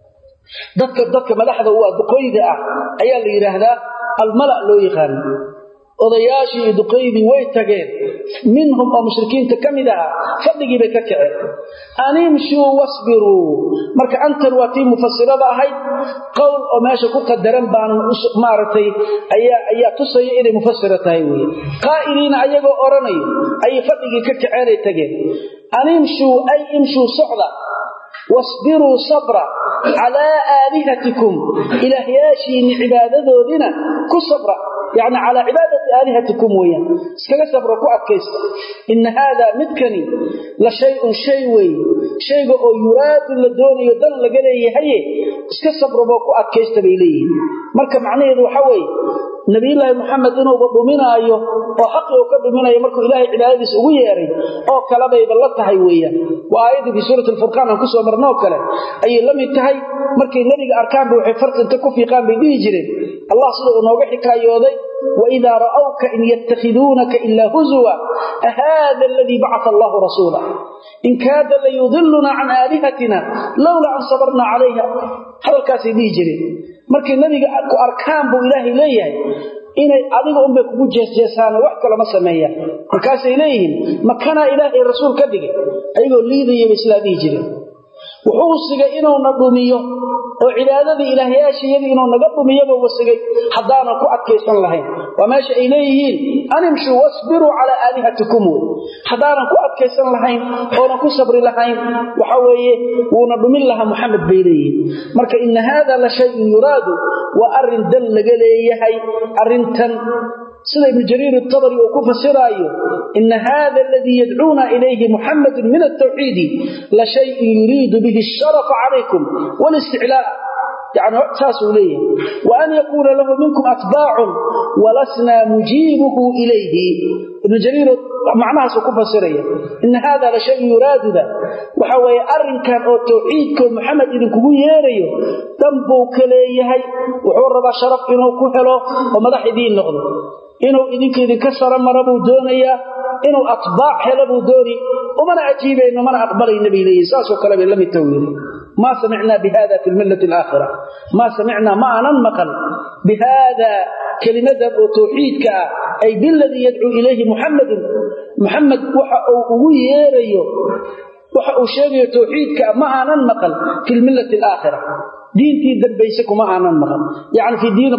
dadka madaxda waa duqeyda ah ayaa la yiraahdaa almala loo yaqaan odayaashii duqeydii way tageen minhum oo mushrikiinta kamid ah fadhigii bay ka kaceen animshu wasbiru marka antan waa tii mufassirada ahayd qowl oo meesha ku qadaran baan maartay ayaa tusay inay mufassira tahay weey qaa'iliina ayagoo oranayo ay fadhigii ka kaceen ay tageen animshu ay imshu su'da واصبروا صبرا على آلهتكم إلهياشي عبادة دينا كصبرا يعني على عبادة آلهتكم ويا اسكلا صبرا كأكيس إن هذا مدكني لشيء شيوي شيء يراد للدون يدل لقليه هي اسكلا صبرا كأكيس تبيليه مركب معنيه ذو حوي نبي الله محمد إنه بضمنا أيه وحقه وكبضمنا يمركوا إلهي عبادة سويري أو كلامه يبلغتها هيويا وآيات في سورة الفرقان أنكسوا مرناه كلام أي لم ينتهي مركي النبي أركان بوحي فرق انتكوا في قام بيجرين الله صدق ونوبحي كايوذي وإذا رأوك إن يتخذونك إلا هزوا أهذا الذي بعث الله رسوله إن كاد ليضلنا عن آلهتنا لولا أن صبرنا عليها هذا الكاسي بيجرين markii nabiga arkaan buu ilaahay leeyahay inay adiga umbe kugu jeesjeesaan wax kale ma sameeyaan markaas ay leeyihiin makana ilaahay rasuul ka dhigay ayagoo liidaya islaamii jiray wuxuu sigay inuu na dhumiyo oo cibaadadii ilaahayaashiyada inuu naga dhumiyo wasigay hadaana ku adkeysan lahayn waa meesha ay leeyihiin animshu wasbiru ala alihatikum hadaana ku adkeysan lahayn oo ku sabri lahayn waxa weeye wuuna dhumin laha Muhammad beeyay marka in hada la shay yuraadu wa arin dal laga leeyahay arintan sida ibn Jarir al-Tabari oo ku fasirayo in hada alladhi yad'una ilayhi Muhammad min at-tawhid la shay yuridu bihi ash-sharaf alaykum wal-isti'la' يعني أساسه ليه وأن يكون له منكم أتباع ولسنا مجيبه إليه ابن جرير معناها سكوفة سرية إن هذا لشيء يراد ذا وحوى أرن كان أو توحيدكم محمد إذن كبو ياريه تنبو كليهي وحور شرف إنه كهله ومدح دين نغضه إنه إذن كسر مربو دونيا إنه أطباع هلبو دوني ومن أجيبه إنه من أقبل النبي ليه ساسو كلام لم يتويل ما سمعنا بهذا في الملة الآخرة ما سمعنا معنا مقل بهذا كلمة توحيدك أي بالذي يدعو إليه محمد وحأويريه وحأوشيريه توحيدك معنا مقل في الملة الآخرة دينتي دبيسك معنا مقل يعني في دين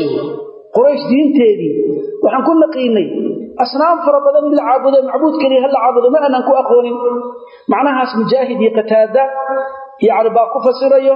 قريش دينتي دي وحن كنا قيني أصنام فربضان بالعابدة معبود كليه هل عابدة ما أنكو أخواني معناها اسم جاهد يقتادة يعني باكو فسريه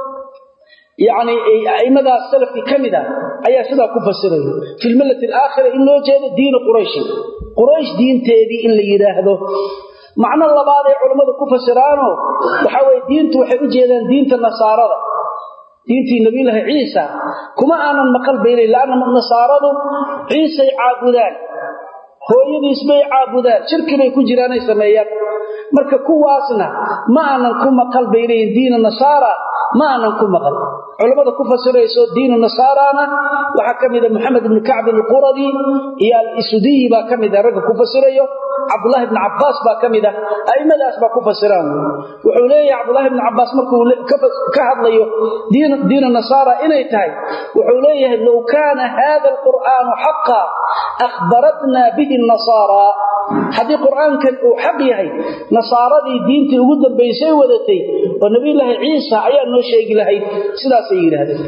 يعني أئمة السلف كمدة أي سيدا كفسريه في الملة الآخرة إنه جاء دين قريش دين تيدي إلا يراهده معنى الله بعض علماء كفسرانه وحاول دين توحيد جيدان دين النصارى دينتي نبي الله عيسى كما أنا المقل بيني لأن النصارى عيسى عابدان hooyadiis bay caabudaan shirki bay ku jiraan ay sameeyaan marka kuwaasna ma aanan ku maqal bayleen diin nasaara ma aanan ku maqal culimada ku fasirayso diin nasaarana waxa kamida Muhammad ibn Ka'b al-Quradi iyo al-Isudi ba kamida raga ku fasirayo Abdullah ibn Abbas ba kamida aymadaas ba ku fasiraan wuxuu leeyahay Abdullah ibn Abbas markuu ka hadlayo diin nasaara inay tahay wuxuu leeyahay law kana hada al-Qur'an haqqan akhbaratna bihi an-nasara hadii quraankan uu xaq yahay nasaaradii diintii ugu dambeysay wadatay oo nabi ilaahi Ciisa ayaa noo sheegi lahayd sidaas ay yiraahdeen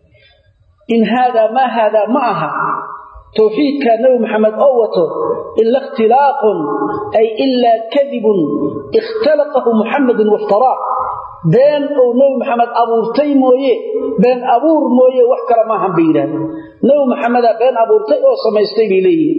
in hada ma aha tawxiidka nabi Muhammad oo wato illa ikhtilaaqun ay illa kadhibun ikhtalaqahu Muhammad waftara been oo nabi Muhammad abuurtay mooye been abuur mooye wax kale ma ahan bayiraan nabi Muhammad been abuurtay oo samaystay bileeyay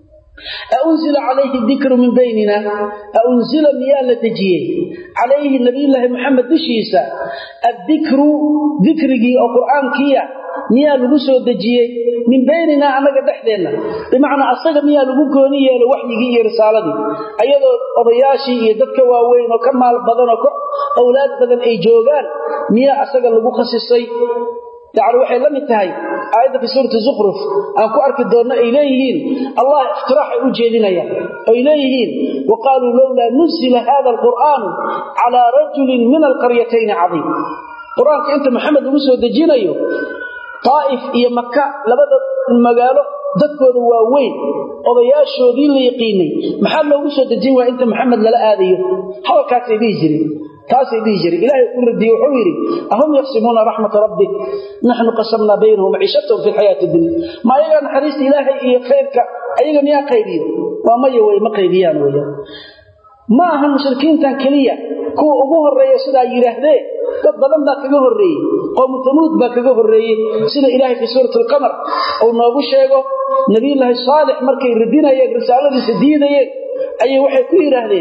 أنزل عليه الذكر من بيننا أنزل ميال تجيه عليه النبي الله محمد بشيسا الذكر ذكره أو قرآن كيا ميال لغسو تجيه من بيننا أنا قد أحدينا بمعنى أصدق ميال لغكوني لوحيه رسالة أيضا أضياشي يددك واوين وكمال بدن أولاد بدن أي جوغان ميال أصدق لغخصيصي تعالوا waxay la mid tahay aayada fi suurta Zukhruf aan ku arki doona ilayhiin Allah iftiraah u jeedinaya ilayhiin waqalu lawla nuzila hada alquran ala rajulin min alqaryatayn azim quraanka inta Muhammad ugu soo dejinayo Taif iyo Makka labada magaalo dadkooda waa weyn odayaashoodii la yaqiinay maxaa loogu soo dejin waa inta Muhammad la aadayo halkaas ay jirin تاسي ديجري إلهي أردي وحويري أهم يقسمون رحمة ربك نحن قسمنا بينهم عيشتهم في الحياة الدنيا ما يغن حديث إلهي إيه خيرك أيغن يا قيدين وما يوي ما قيديان ويا ما هم مشركين تنكلية كو أبوه الرئي سيدا يرهده قد ظلمنا كجوه الرئي قوم ثمود با كجوه الرئي سيدا إلهي في سورة القمر أو نابو الشيغو نبي الله الصالح مركي ردينا يك رسالة سديدة يك أي وحي كيرهدين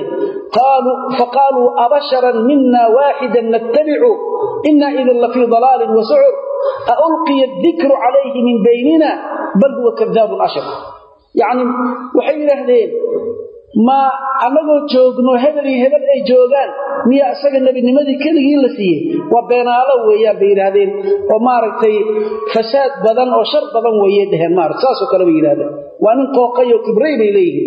فقالوا أبشرا منا واحدا نتبع إنا إذا لفي ضلال وسعر ألقي الذكر عليه من بيننا بل هو كذاب أشر يعني وحي يرهدين ما أنقل جوغنو هبل أي جوغان ميا أساق النبي نمدي كله لسيه وبين الله ويا بيرهدين وماركتي فساد بدن أو شر بدن ويدهن مارك ساسو كلام يرهدين وأن قوقي وكبرين إليه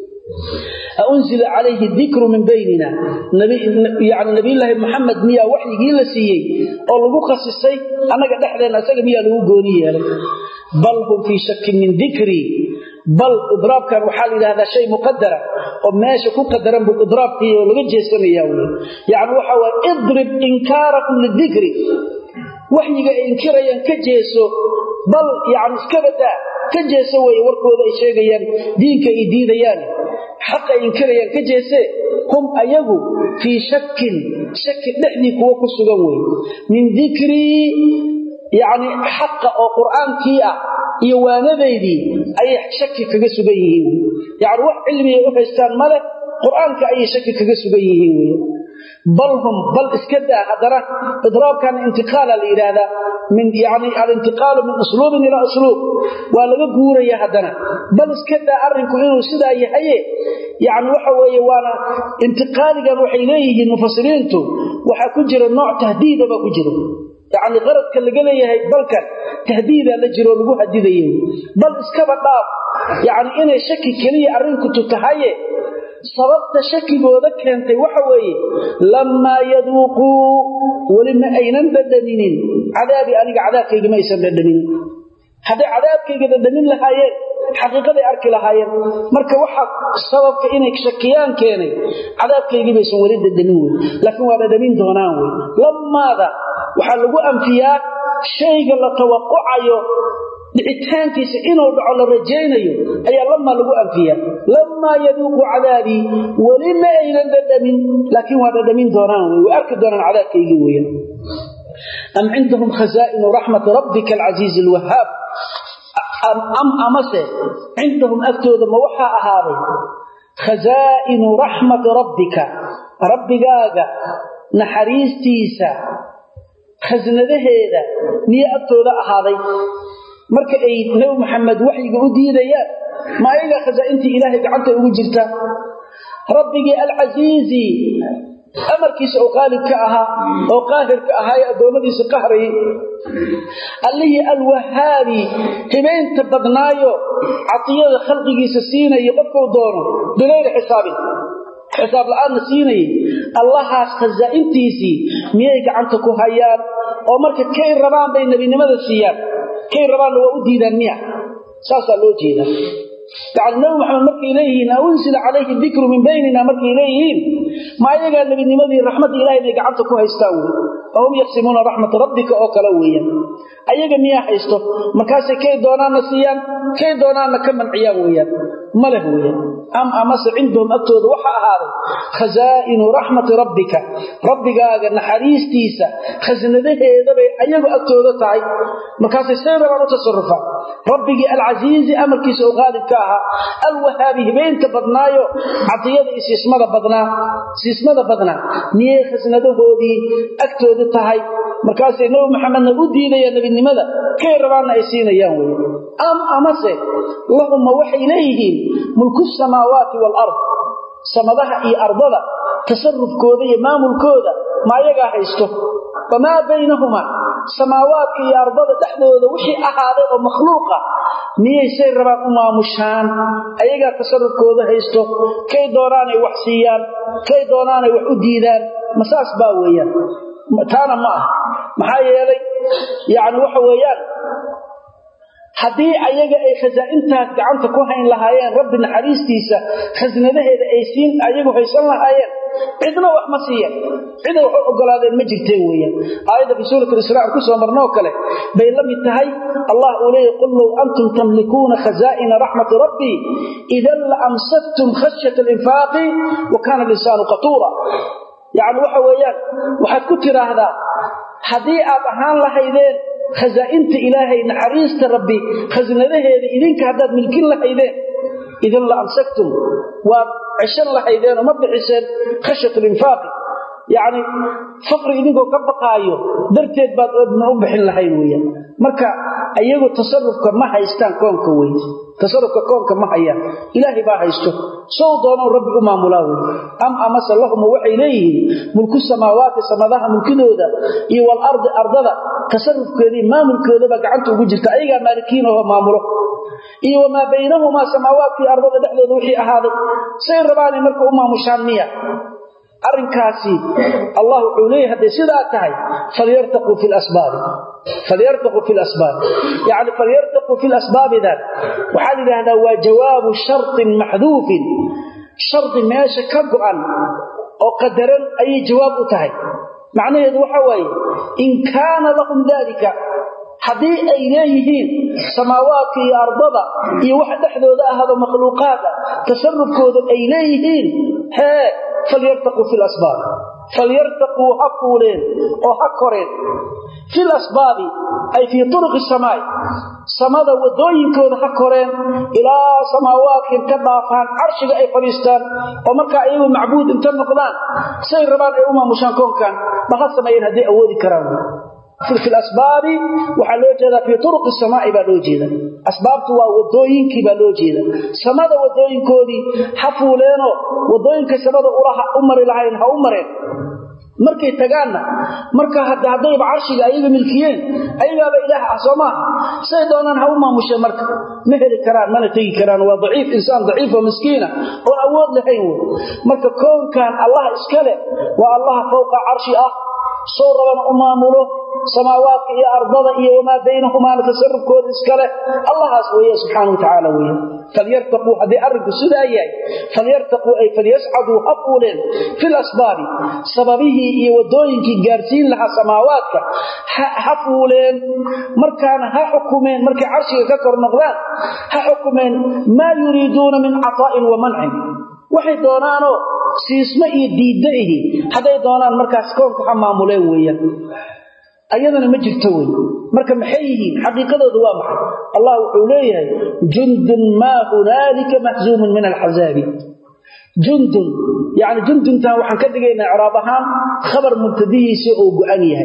أنزل عليه الذكر من بيننا يعني نبي الله محمد ميا وحي جيل سيئ أو لغو خصيصي أنا قد أحدنا أساق ميا لغو قونية بل هم في شك من ذكري بل إضراب كان وحالي لهذا شيء مقدرة وماشي كو قدرا بالإضراب فيه ولغو جيسان يعني وحوى اضرب إنكاركم للذكر وحي إنكاريا كجيسو بل يعني اسكبتا كجيسو ويوركو ذا إشيغيا دينك إديديان حق إنكاريا كجيسو هم أيغو في شك نحني كوكو سغنوي من ذكري يعني حق أو قرآن كيا يوانذيدي أي شك كجسو بيهين يعني وح علمي وفستان ملك قرآن كأي شك كجسو بيهين بل اسكدا هدره اضراب كان انتقال الإرادة من يعني الانتقال من أسلوب إلى أسلوب ولا غوريا هدنا بل اسكدا أرنكو إنه سدا يحيي يعني وحوي وانا انتقال كان وحيليه المفسرينته وحكجر النوع تهديد بكجر يعني غرض كان لغليه بلكن تهديد لجرو لغو هديديه بل اسكبا داف يعني إنه شكي كليه أرنكو تتحيي sababta shakigooda keentay waxa weeye lama yaduqu walima aynan dadaminin cadaabi aniga cadaabkayga ma aysan dadamin haday cadaabkayga dadamin lahaayeen xaqiiqada arki lahaayeen marka waxa sababka inay shakiyaan keenay cadaabkayga ma aysan wali dadamin laakiin waa dadamin doonaan lamaada waxa lagu anfiyaa shayga la tawaqqucayo dhicitaankiisa inuu dhaco la rajaynayo ayaa lama lagu anfiyaa lama yaduqu cadaabi walima aynan dadamin laakiin waa dadamin doonaan way arki doonaan cadaabkayga weeyaan am indahum khaza'in rahmat rabbika al-aziz al-wahhab am amase indahum aftooda ma waxa ahaaday khaza'in rahmat rabbika rabbigaaga naxariistiisa khaznadaheeda niya aftooda ahaaday marka ay nabi maxamed waxiga u diidayaan ma ayaga khazaa'intii ilaahay gacanta ugu jirta rabbigii al-aziizi amarkiisa oo qaalibka ahaa oo qaahirka ahaa ee adoomadiisa qahrayay allihi al-wahhabi hibaynta badnaayo atiyada khalqigiisa siinay qofkuu doono bilayl xisaab la'aan siinay allahaas khazaa'intiisi miyay gacanta ku hayaan oo marka kay rabaan bay nabinimada siiyaan kay rabaan waa u diidaan miya saasa loo jeedaa يعني نبي محمد مركي إليه أنزل عليه الذكر من بيننا مركي إليه ما يقال النبي نمذي رحمة إلهي إنك عبتكوها يستوي وهم يقسمون رحمة ربك أو كلويا أيقا مياه يستوي مكاسي كي دونانا سيان كي دونانا كمن عياويا ملهويا أمس عندهم أكتوذ وحا هذا خزائن رحمة ربك أغن حريس تيسا خزنده إذا أيقا أكتوذ تعي مكاسي سيرا وتصرفا ربك العزيز أمر كيسو غالب الوهابي هبين تبضنايو عطية سيسمد بدنا نيه خزندهودي أكتود تهي مركز نبي محمد نبودي لي النبي لماذا كي ربانا يسين يوم أمسه اللهم وحي إليهم ملك السماوات والأرض سمدها إي أرضها تصرف كودي ما ملكودا ما يقع يستو وما بينهما سماوات إي أرضها تحدودا وحي أحادة ومخلوقة miyay say rabaan umaamushaan ayaga tasarrufkooda haysto kay doonaan ay wax siiyaan kay doonaan ay wax u diidaan masaas baa weeyaan taana ma aha maxaa yeelay yaani waxa weeyaan haddii ayaga ay khazaa'intaas gacanta ku hayn lahaayeen rabbi naxariistiisa khaznadaheeda ay siin ayagu haysan lahaayeen cidna wax ma siiyan cid wax ogolaadeen ma jirteen weeyaan aayada fi suuratul Israa ku soo marnoo kale bay la mid tahay Allah uu leeyahay qul law antum tamlikuuna khazaa'in rahmat rabbi idan la amsaktum khashyata al-infaqi wa kana al-insanu qatura yaani waxa weeyaan waxaad ku tiraahdaa hadii aad ahaan lahaydeen خزائنت إلهي نحريست ربي خزنده إذنك هداد ملكين لحيدين إذن لأمسكتم وعشان لحيدين ومبع عشان خشية الانفاق يعني فقر إذنك وكبقايو درتيد بعد نوبحين لحيوية مركا أيهو تصرفك ما حيستان كون كويت تصرفك كونك ما حيا إلهي با حيستو صوتنا ربي أمام ملاوي أمس اللهم وحي إليه ملك السماوات سمدها ملكدودا والأرض أرضها تصرفك ذي ما ملكدودا بقعنته وجلت أيها مالكين وهو مامله وما بينهما سماوات في أرضها دحلو ذوحي أهاده سير رباني مركا أمام مشانية أرنكاسي الله عليه هذا سيدا تهي فليرتقوا في الأسباب يعني فليرتقوا في الأسباب ذات وحال هذا هو جواب شرط محذوف شرط ماشي كقعا أو قدرا أي جواب تهي معنى يدو حوي إن كان لهم ذلك حديء إليهين سماوات أرضها يوحد أحد هذا مخلوقات تصرف كود إليهين فليرتقوا في الأسباب فليرتقوا حقولين أو حقرين في الأسباب أي في طرق السماء سماء ودوين كود حقرين إلى سماوات كالتضافان عرشق أي فريستان ومركا أيوه معبود انتر نقضان سير ربان أيوما مشانكون كان بغض سمايين هدي أولي كرام في الأسباب وحلوجها في طرق السماء بالوجيدا أسبابته ودوينك بالوجيدا سماء ودوين كودي حفولينو ودوينك سماء أولاها أمر العين هأمرين markay tagaana marka hadday bacarshiga ayaga milkiyeen ayaga ba ilaaha asoma say doonaan ha u maamushay marka ma heli karaan mana tagi karaan waa dhaif insaan dhaif oo miskiina oo awood lahayn marka koonkan Allah iskale waa Allah fawqa arshi صورا أمامه سماوات إيا أرضها إيا وما بينهما نتصرف كود إسكاله الله سوية سبحانه وتعالى ويه فليرتقوا هذه أرض السدايا فليرتقوا أي فليسعدوا أقولا في الأسباب سببه إيا ودوينك جارسين لها سماواتك حفولا مركان ها حكمين مركا عرشي ككر نغلان ها حكمين ما يريدون من عطاء ومنع waxay doonaano siisma iyo diidahi haday doonaan markaas koonka xamaamuleen weeyaan ayadana ma jirto weey marka maxay yihiin xaqiiqadoodu waa maxay Allah wuxuu leeyahay jundun ma hunalika mahzumun min al-ahzab jundun yani jundunta waxaan ka dhigaynaa iraab ahaan khabar mubtadihiisa oo go'an yahay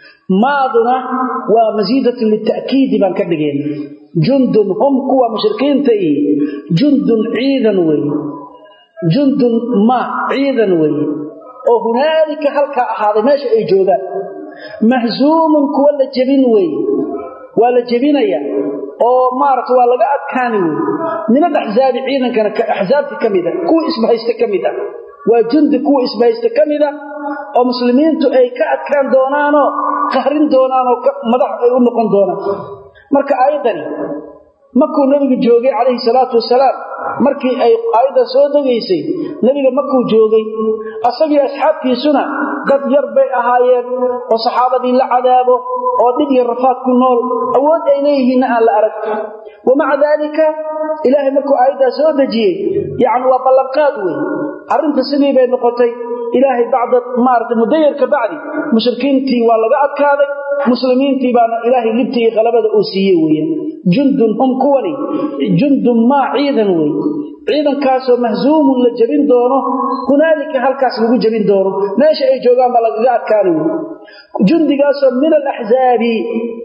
maaduna waa masiidatu litakiid baan ka dhigeen jundun hum kuwa mushrikiinta jundun ciidan way jundun ma ciidan way oo hunaalika halka ahaaday meesha ay joogaan mahzuumun kuwa la jabin way waa la jabinaya oo maaragtay waa laga adkaani way min al-ahzaab ciidankana ka ahzaabti kamida kuwa isbahaysta kamida waa jundi kuwa isbahaysta kamida oo muslimiintu ay ka adkaan doonaano qahrin doonaano madax ay u noqon doonaan marka aayadani markuu nabiga joogay calayhi salaatu wasalaam markii ay aayada soo dageysay nabiga markuu joogay asagii asxaabtiisuna dad yar bay ahaayeen oo saxaabadii la cadaabo oo dhib iyo rafaad ku nool awood ay leeyihiin aan la arag wamaca dalika ilaahay markuu aayada soo dajiyay yaani waa ballanqaad weey arrinta sidii bay noqotay ilaahay bacda maarta mudayirka bacdi mushrikiintii waa laga adkaaday muslimiintii baana ilaahay libtii qalabada uu siiyay weeyaan jundun hum kuwani jundun ma ciidan weey ciidankaasoo mahzuumun la jabin doono hunaalika halkaas lagu jabin doono meesha ay joogaan baa lagaga adkaanayo jundigaasoo min al-ahzaabi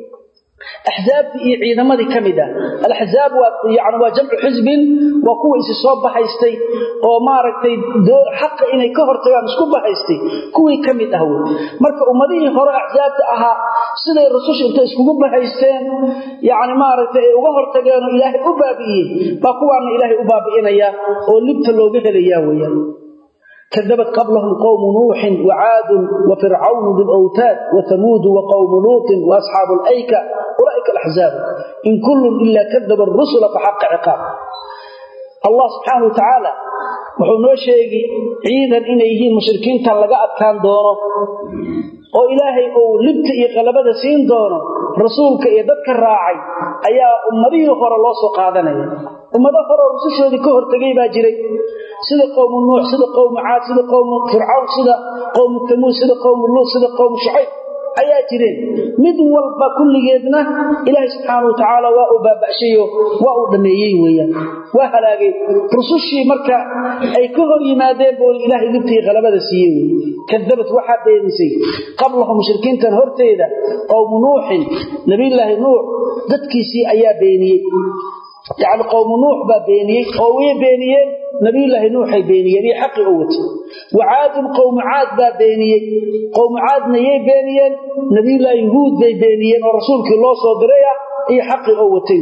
أحزابتي عيدمدي كميدا الأحزاب يعني وجمع حزب وكو إسي صوب بحيستي وماركتي حق إني كهر تغام اسكو بحيستي كوي كميد أهو مركا أمديه هراء أحزابت أها سيدي الرسوش انت اسكو بحيستين يعني ماركتي وغهر تغام إلهي أبابئين باقوان إلهي أبابئين إياه ولبت اللو بهل إياه كذبت قبلهم قوم نوح وعاد وفرعون ذو الأوتاد وثمود وقوم لوط وأصحاب الأيكة أولئك الأحزاب إن كل إلا كذب الرسل فحق عقاب الله سبحانه وتعالى وحنو شيء عيدا إنيه مشركين تلقاء كان دونه وإلهي أو لبت إغلبة سين دونه رسولك يدك الراعي أيا أمريه خور الله سقادنا أمده خور رسوشه ذي كهر تقيبها جري سيدة قوم نوح سيدة قوم عاد سيدة قوم فرعون سيدة قوم ثمود سيدة قوم لوط سيدة قوم شعيب أيا جرين مد والبا كل يدنا إلهي سبحانه وتعالى وأباب أشيه وأدنييه ويا وهلاقي رسوشي مركا أي كهر ينادين بول إلهي لبتي غلبة سيئة كذبت واحد بينسي قبلهم مشركين تنهرتي قوم نوح نبي الله نوح ذاتكي سي أيا بينيه يعني قوم نوح بينيه قوية بينيه نبي الله نوح بينيه لي حق قوت وعاد قوم عاد بينيه قوم عاد نيه بينيه نبي الله يهود بينيه ورسولك الله صدريه اي حق قوتين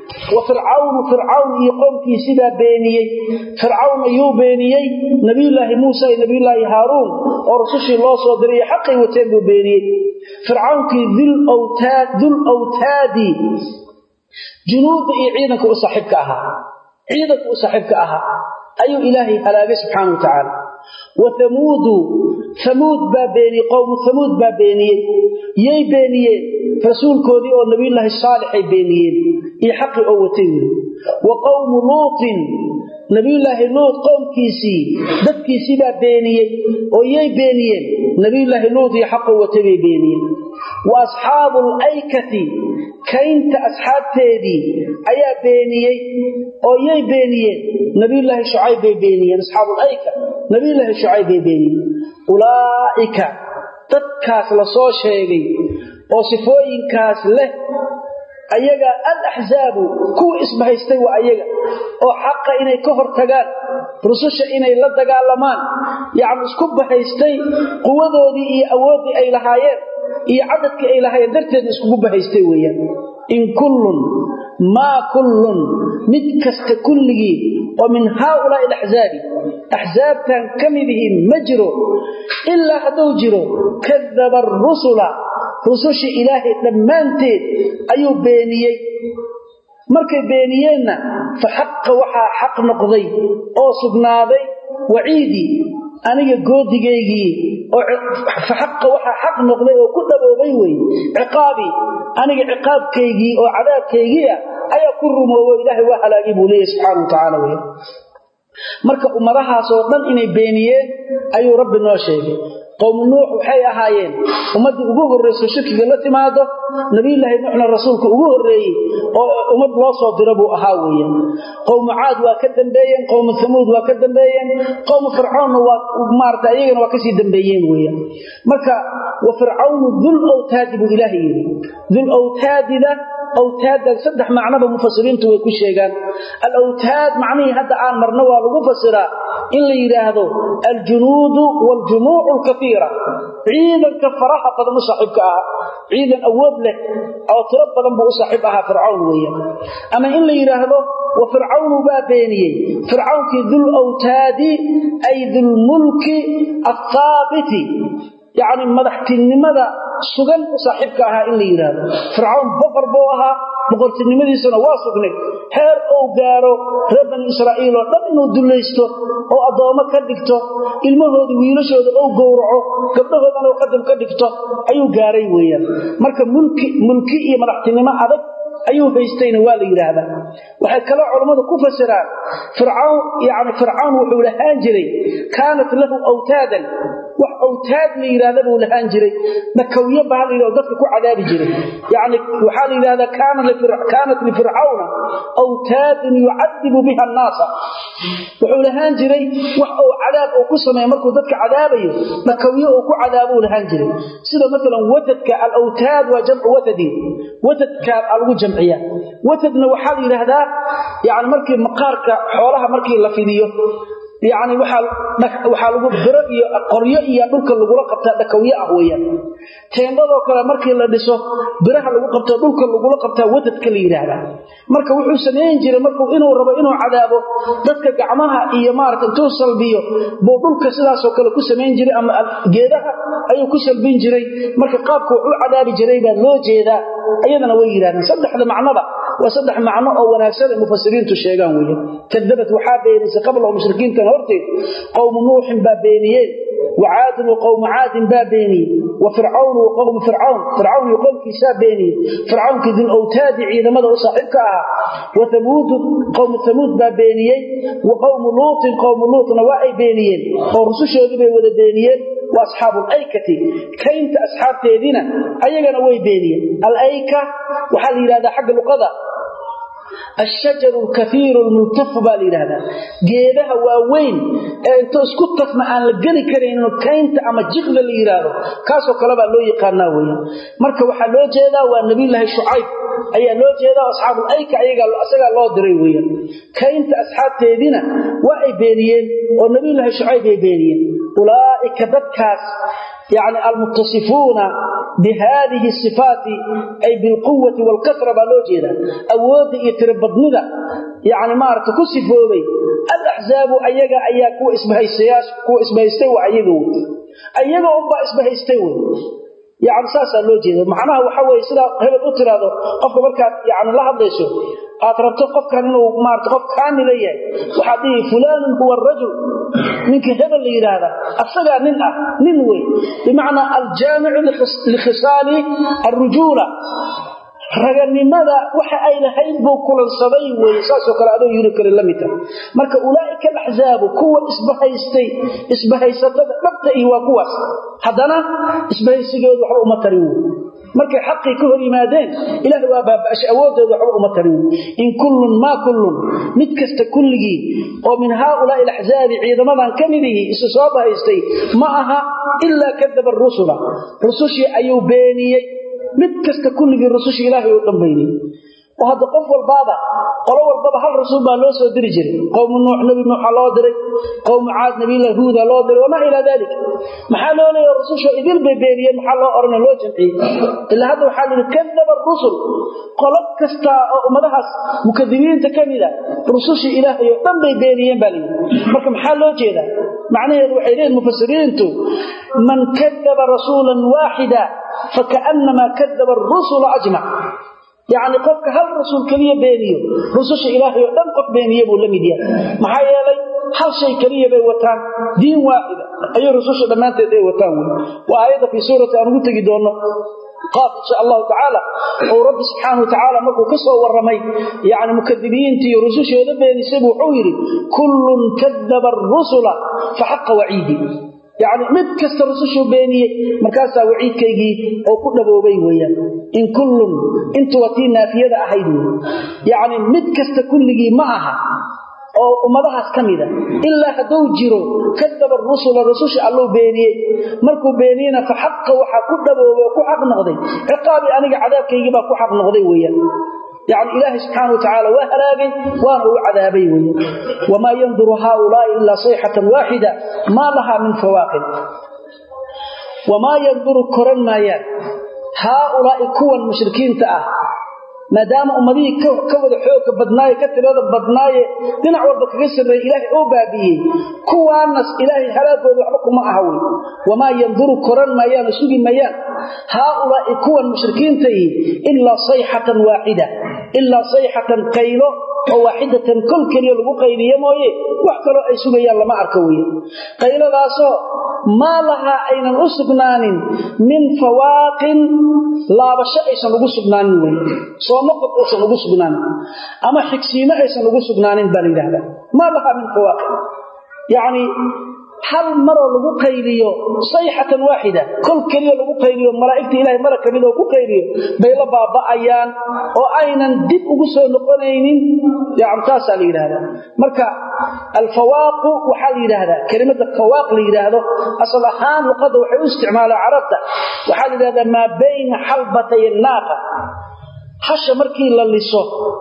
وفرعون يقوم في سيده بينيه فرعون يو بينيه نبي الله موسى نبي الله هارون ورسول الله صدريه حق قوتين بينيه فرعون كي ذو الاوتاد جنود عيدك وصاحبك عيدك وصاحبك أي إلهي هلاك سبحانه وتعالى ثمود بابيني قوم ثمود بابيني يبيني رسول كودي والنبي الله الصالح يبيني يحق أوتين وقوم لوط نبي الله لوط قوم كيسي دد كيسي بابيني ويبيني نبي الله لوط يحق أوتين يبيني وأصحاب الأيكة كينت أصحاب تيدي أيا بينيي أو يي بينيي نبي الله شعيب بينيي أصحاب الأيكة نبي الله شعيب بينيي أولئك تدكاس لصو شيغي أو صفوين كاس له أيها الأحزاب كو اسمها يستوى أيها أو حق إني كفر تقال رسوش إني لدقال لمان يعني اسكبها يستي قوة دي أودي أي لهايين iyo cadadka ay lahaayeen darteed isku bahaystay weeyaan in kullun ma kullun mid kasta kulligi oo min haula ahzaabtan kamidihim majru illa haduu jiro kadaba ar-rusula rusushi ilaahi dhamaanteed ayuu beeniyay markay beeniyeenna fa haqqa waxa xaq noqday oo sugnaaday waciidi aniga goodigeygii oo xaq waxa xaq noqday oo ku dhaboobay way ciqaabi aniga ciqaabkeygii oo cadaabkeygii ayaa ku rumoobay ilaahay waa halaagay buu leeyahay subhanahu wa ta'ala way marka ummadahaas oo dhan inay beeniyeen ayuu rabbi noo sheegay qowm nuux waxay ahaayeen ummadii ugu horeysay shirkiga la timaado nabi ilaahay nuuxna rasuulka ugu horeeyay oo ummad loo soo diray buu ahaa weeyaan qowm aad waa ka dambeeyeen qowm thamuud waa ka dambeeyeen qowm fircawn waa maarta ayagana waa ka sii dambeeyeen weeyaan marka wa fircawn dhul awtaad buu ilaahay yiri dhul awtaadida awtaad saddex macnaba mufassiriintu way ku sheegaan al awtaad macnaheedu hadda aan marna waa lagu fasiraa in la yiraahdo al junuud wal jumuuc al kathira ciidanka faraha badan saaxiibka ah ciidan awood leh oo tiro badan buu saaxiib ahaa fircawn weeyaan ama in la yiraahdo wa fircawn baa beeniyay fircawnkii dhul awtaadi ay dhul mulki athabiti يعني madaxtinimada sugan saaxiibka aha in la yiraahdo fircawn boqor buu ahaa boqortinimadiisana waa sugnay heer oo gaaro reer bani israa'iil oo dhan inuu dulaysto oo adoomo ka dhigto ilmahooda wiilashooda oo gowraco gabdhahoodana oo qadam ka dhigto ayuu gaaray weeyaan marka mulki iyo madaxtinimo adag ayuu haystayna waa la yiraahdaa waxa kale culimadu ku fasiraan fircawn wuxuu lahaan jiray kaanat lahu awtaadan wax awtaad la yiraahdo buu lahaan jiray nakawiye baa la yiraahdo dadka ku cadaabi jiray waxa la yiraahdaa kaanat li fircawn awtaad yu'adibu biha an-nas wuxuu lahaan jiray wax oo cadaab oo ku sameeyo markuu dadka cadaabayo nakawiye oo ku cadaabo lahaan jiray sida mesela wadadka al-awtaad wa jam'u wadadka algu jamciya wadadna waxa la yiraahdaa markii maqaarka xoolaha markii la fidiyo waxa lagu biro iyo qoryo iyo dhulka lagu qabtaa dhakawiye ah weeyaan teendadoo kale markii la dhiso biraha lagu qabto dhulka lagu qabtaa wadadka la yiraahdaa marka wuxuu sameeyay jiray markuu inuu rabo inuu cadaabo dadka gacmaha iyo maaragtay intuu salbiyo buu dhulka sidaas oo kale ku sameeyay jiray ama geedaha ayuu ku salbin jiray marka qaabku uu cadaabi jiray baa loo jeedaa ayadana way yiraahdeen saddexda macnaba waa saddex macno oo wanaagsan mufassiriintu sheegaan weeyaan kadabat waxa beenisay qabla mushrikiinta hortay qowm nuux baa beeniyeen وعاد وقوم عاد بابيني وفرعون وقوم فرعون يقوم كيسا بيني فرعون كذي الأوتاد عيدما ذو صاحبك وثمود قوم ثمود بابيني وقوم لوط نوائي بينيين ورسوشه ذبه ودبينيين وأصحاب الأيكة كينت أصحاب تيدين أيضا وي بينيين الأيكة وحال هذا حق القضاء الشجر الكثير الملتف بالإرادة جيدها واوين انتو اسكتت معان لقني كرين كاينت اما جغل الإرادة كاسو كلابا لو يقارناويا مركا وحا لو جيدا والنبي الله شعيب ايا لو جيدا واصحاب الأيكة ايا اساقا لو دريويا كاينت اصحاب تيدينا واي بينيين والنبي الله شعيب بينيين أولئك دكاس المتصفون بهذه الصفات أي بالقوة والكثرة بالوجهة أود يتربضندا ما ارتكسفوا بي الأحزاب أيها كو اسمها السياس كو اسمها يستوى أيها أبا اسمها يستوى ساسا لوجهة معناها وحوى يسلا هبت أطر هذا قفك مركات لا هدليسو أطربت قفك أنه قف كامل إياه وحديه فلان هو الرجل منك هبل اللي هذا أفسد ننوي بمعنى الجامع لخصال الرجولة raganimada waxa ay lahayn buu kulansaday weesaasoo kala adoo yiri kale lamita marka ulaaika alahzaab kuwa isbahaysatada dhabta iyo waa kuwaas hadana isbahaysigoodu waxa uma tarin markay xaqi ku hor yimaadeen ilaahay waa baabash awoodooda waxa uma tarin in kullun ma kullun mid kasta kulligi oo min haula alahzaab ciidamadan kamidii isu soo bahaystay ma aha illa kadaba rusula rusushi ayuu beeniyay mid kasta kulligii rasuul ilaahay oo dhanbeeyay oo hada qof walbaaba qolo walbaaba hal rasuul baa loo soo diri jiray qowm nuux nabi nuux loo diray qowm aad nabi huud loo diray wama ila dalik maxaa loo leeyahay rasuul idil beebiyay maxaa loo oranay loo jamciyay ilaa hada waxa la kadaba rasuul qolo kasta oo ummadahaas mukadibiinta kamida rasuul ilaahay oo dhanbeeyeen baa leeyahay marka maxaa loo jeedaa معناه وحيدين مفسرينته من كذب رسولا واحدا فكأنما كذب الرسل أجمع قفك هل رسول كلية بينيه رسول إلهي لم قف بينيه بولمديا محايا لي هل شيء كلية بيوتان دين واحدة أي رسول لما أنت بيوتان وآيضا في سورة أنه تجدونه قال إن شاء الله تعالى ورب سبحانه وتعالى مركو كسو ورمي مكذبين تي رسوش يدبين يسيبوا حويري كل كذب الرسل فحق وعيدي يعني mid kasta rusushu beeniyay markaas waciidkaygii oo ku dhaboobay weeyaan in kullun intu watii naafiyada ahayd yani mid kasta kulligii ma aha oo ummadahaas kamida illa haduu jiro kadaba rususha Allah beeniyay markuu beeniyana fa xaqqa waxa ku dhaboobay ku xaq noqday ciqaabi aniga cadaabkaygii ba ku xaq noqday weeyaan يعني إله سبحانه وتعالى وهلاقي وانه عذابي وما ينظر هؤلاء إلا صيحة واحدة ما لها من فواقد وما ينظر كرن مايان هؤلاء كوا المشركين ما دام أمدي كود حوك بدناي كتر هذا بدناي دنع والبك قسر إلهي أوبابيه كوا الناس إلهي هلاك وحكم أهوي وما ينظر كرن مايان سوق مايان هؤلاء كوا المشركين إلا صيحة واحدة إلا صيحة قيلة أو واحدة كل كلية لغو قيلية مويه وحكروا أي سوغيان لما أركوية قيلة داسو ما لها أين الأسقنان من فواق لا بشأ أيسان لغو سقنان صومقت أيسان لغو سقنان أما حكسيمة أيسان لغو سقنان بالي هذا ما لها من فواق يعني hal mar lagu qayliyo sayhatan waahida kul kaliya lagu qayliyo malaa'ikta ilaahay mar kamid oo ku qayliyo bay la baaba'ayaan oo aynan dib ugu soo noqonaynin yaamtaas la yiraahdo marka al fawaq waxa la yiraahdo kelimada fawaq la yiraahdo asal ahaan luqada waxay u isticmaalaa carabta waxa la yiraahdo ma bayna halbatay naqa hasha markii la liso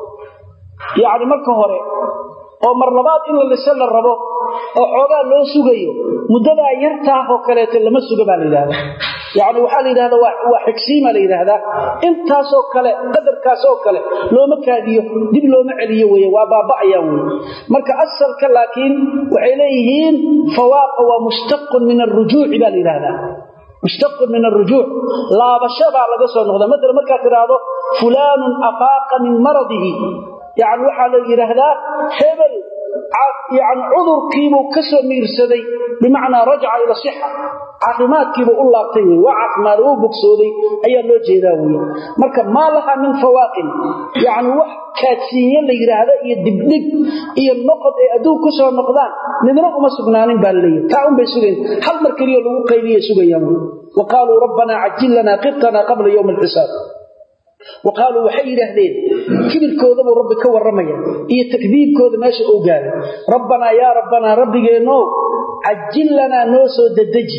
yaani marka hore oo mar labaad in la liso la rabo oo xoogaa loo sugayo mudada yartaa oo kale lama suga baa la yiraahdaa yaani waxa la yiraahdaa waa xigsiima la yiraahdaa intaas oo kale qadarkaas oo kale looma kaadiyo dib looma celiyo weeye waa baaba'aya weeye marka asalka laakiin waxay leeyihiin fawaaqa wa mushtaqun min ar-ruju' baa la yiraahdaa مشتق من الرجوع لا بشبع لغا سو نقدا مثلا marka tiraado fulan afaq min maradihi يعني waxa la yiraahdaa hebel يعني عذر كيبو كسو ميرسدي بمعنى رجع الى الصحه عافماد كيبو u laabtay وعافماد oo bogsooday ayaa loo jeedaa weey marka ma laha min fawaaqin يعني wax kaadsiin la yiraahdo iyo dibdib iyo noqod ee aduu ku soo noqdaan midna uma sugnaanin baa leeyahay taa un bay sugeen hal mar kaliya lagu qayliyo sugayaan وقالوا ربنا عجل لنا قطنا قبل يوم الحساب وقالوا وحي لهدين كبر كودب رب كورميا اي تكذيب كود ماشي او غار ربنا يا ربنا ربينا عجل لنا نوسو ددجي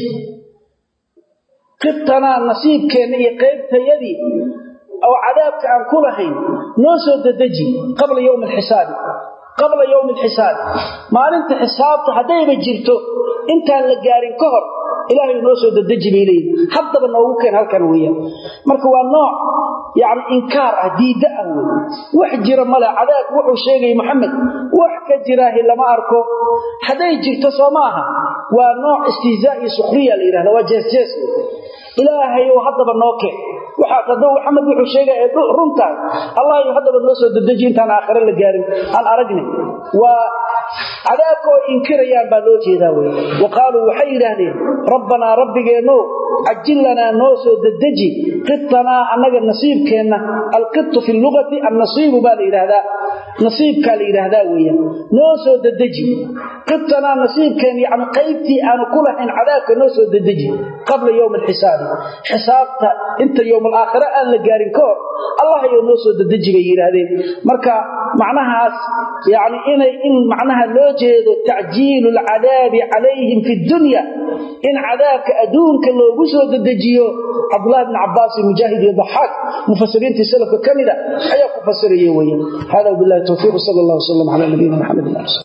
قطنا نصيبكنا اي قيبتيدي او عذابك ان كلهين نوسو ددجي قبل يوم الحساب قبل يوم الحساب ما انت حسابته hadayba jirto inta la gaarin ka hor ilaahay noo soo dadeji beelay hadaba noogu keen halkan weeyaa marka waa nooc yaani inkaar ah diida ah wax jira mala cadaab wuxuu sheegay maxamed wax ka jira lama arko haday jirto Soomaha waa nooc istihzaa iyo sukhriya la yiraahdo waa jees ilaahay oo hadaba noo keen waxa qado maxamed wuxuu sheegay runta allah iyo hadaba noo soo dadeji intaan aakhira la gaarin aan aragnay waa cadaabko inkirayaan baa loo jeedaa weey waqaalu waxay yiraahdeen rabbana rabbigeeno ajil lana nooso dadeji qitana anaga nasiibkeena alqittu fi lughati an-nasiib baa yiraahdaa nasiibka la yiraahdaa weey nooso dadeji qitana nasiibkeena yaani qaybtii aan ku lahayn cadaabka nooso dadeji qabla yawm al-hisaab xisaabta inta yawm al-aakhirah aan la gaarin koor allah iyo nooso dadeji bay yiraahdeen marka macnahaas yaani in macnaha loo jeedo ta'jiilul adaabi alayhim fi dunya in cadaabka adduunka loogu soo dadejiyo Abdullah ibn Abbas mujahid iyo Dhahhak mufassirinta salafka kamida ayaa ku fasirayay weeyaan hada billahi tawfiiq sallallahu alayhi wa sallam ala nabiyina Muhammad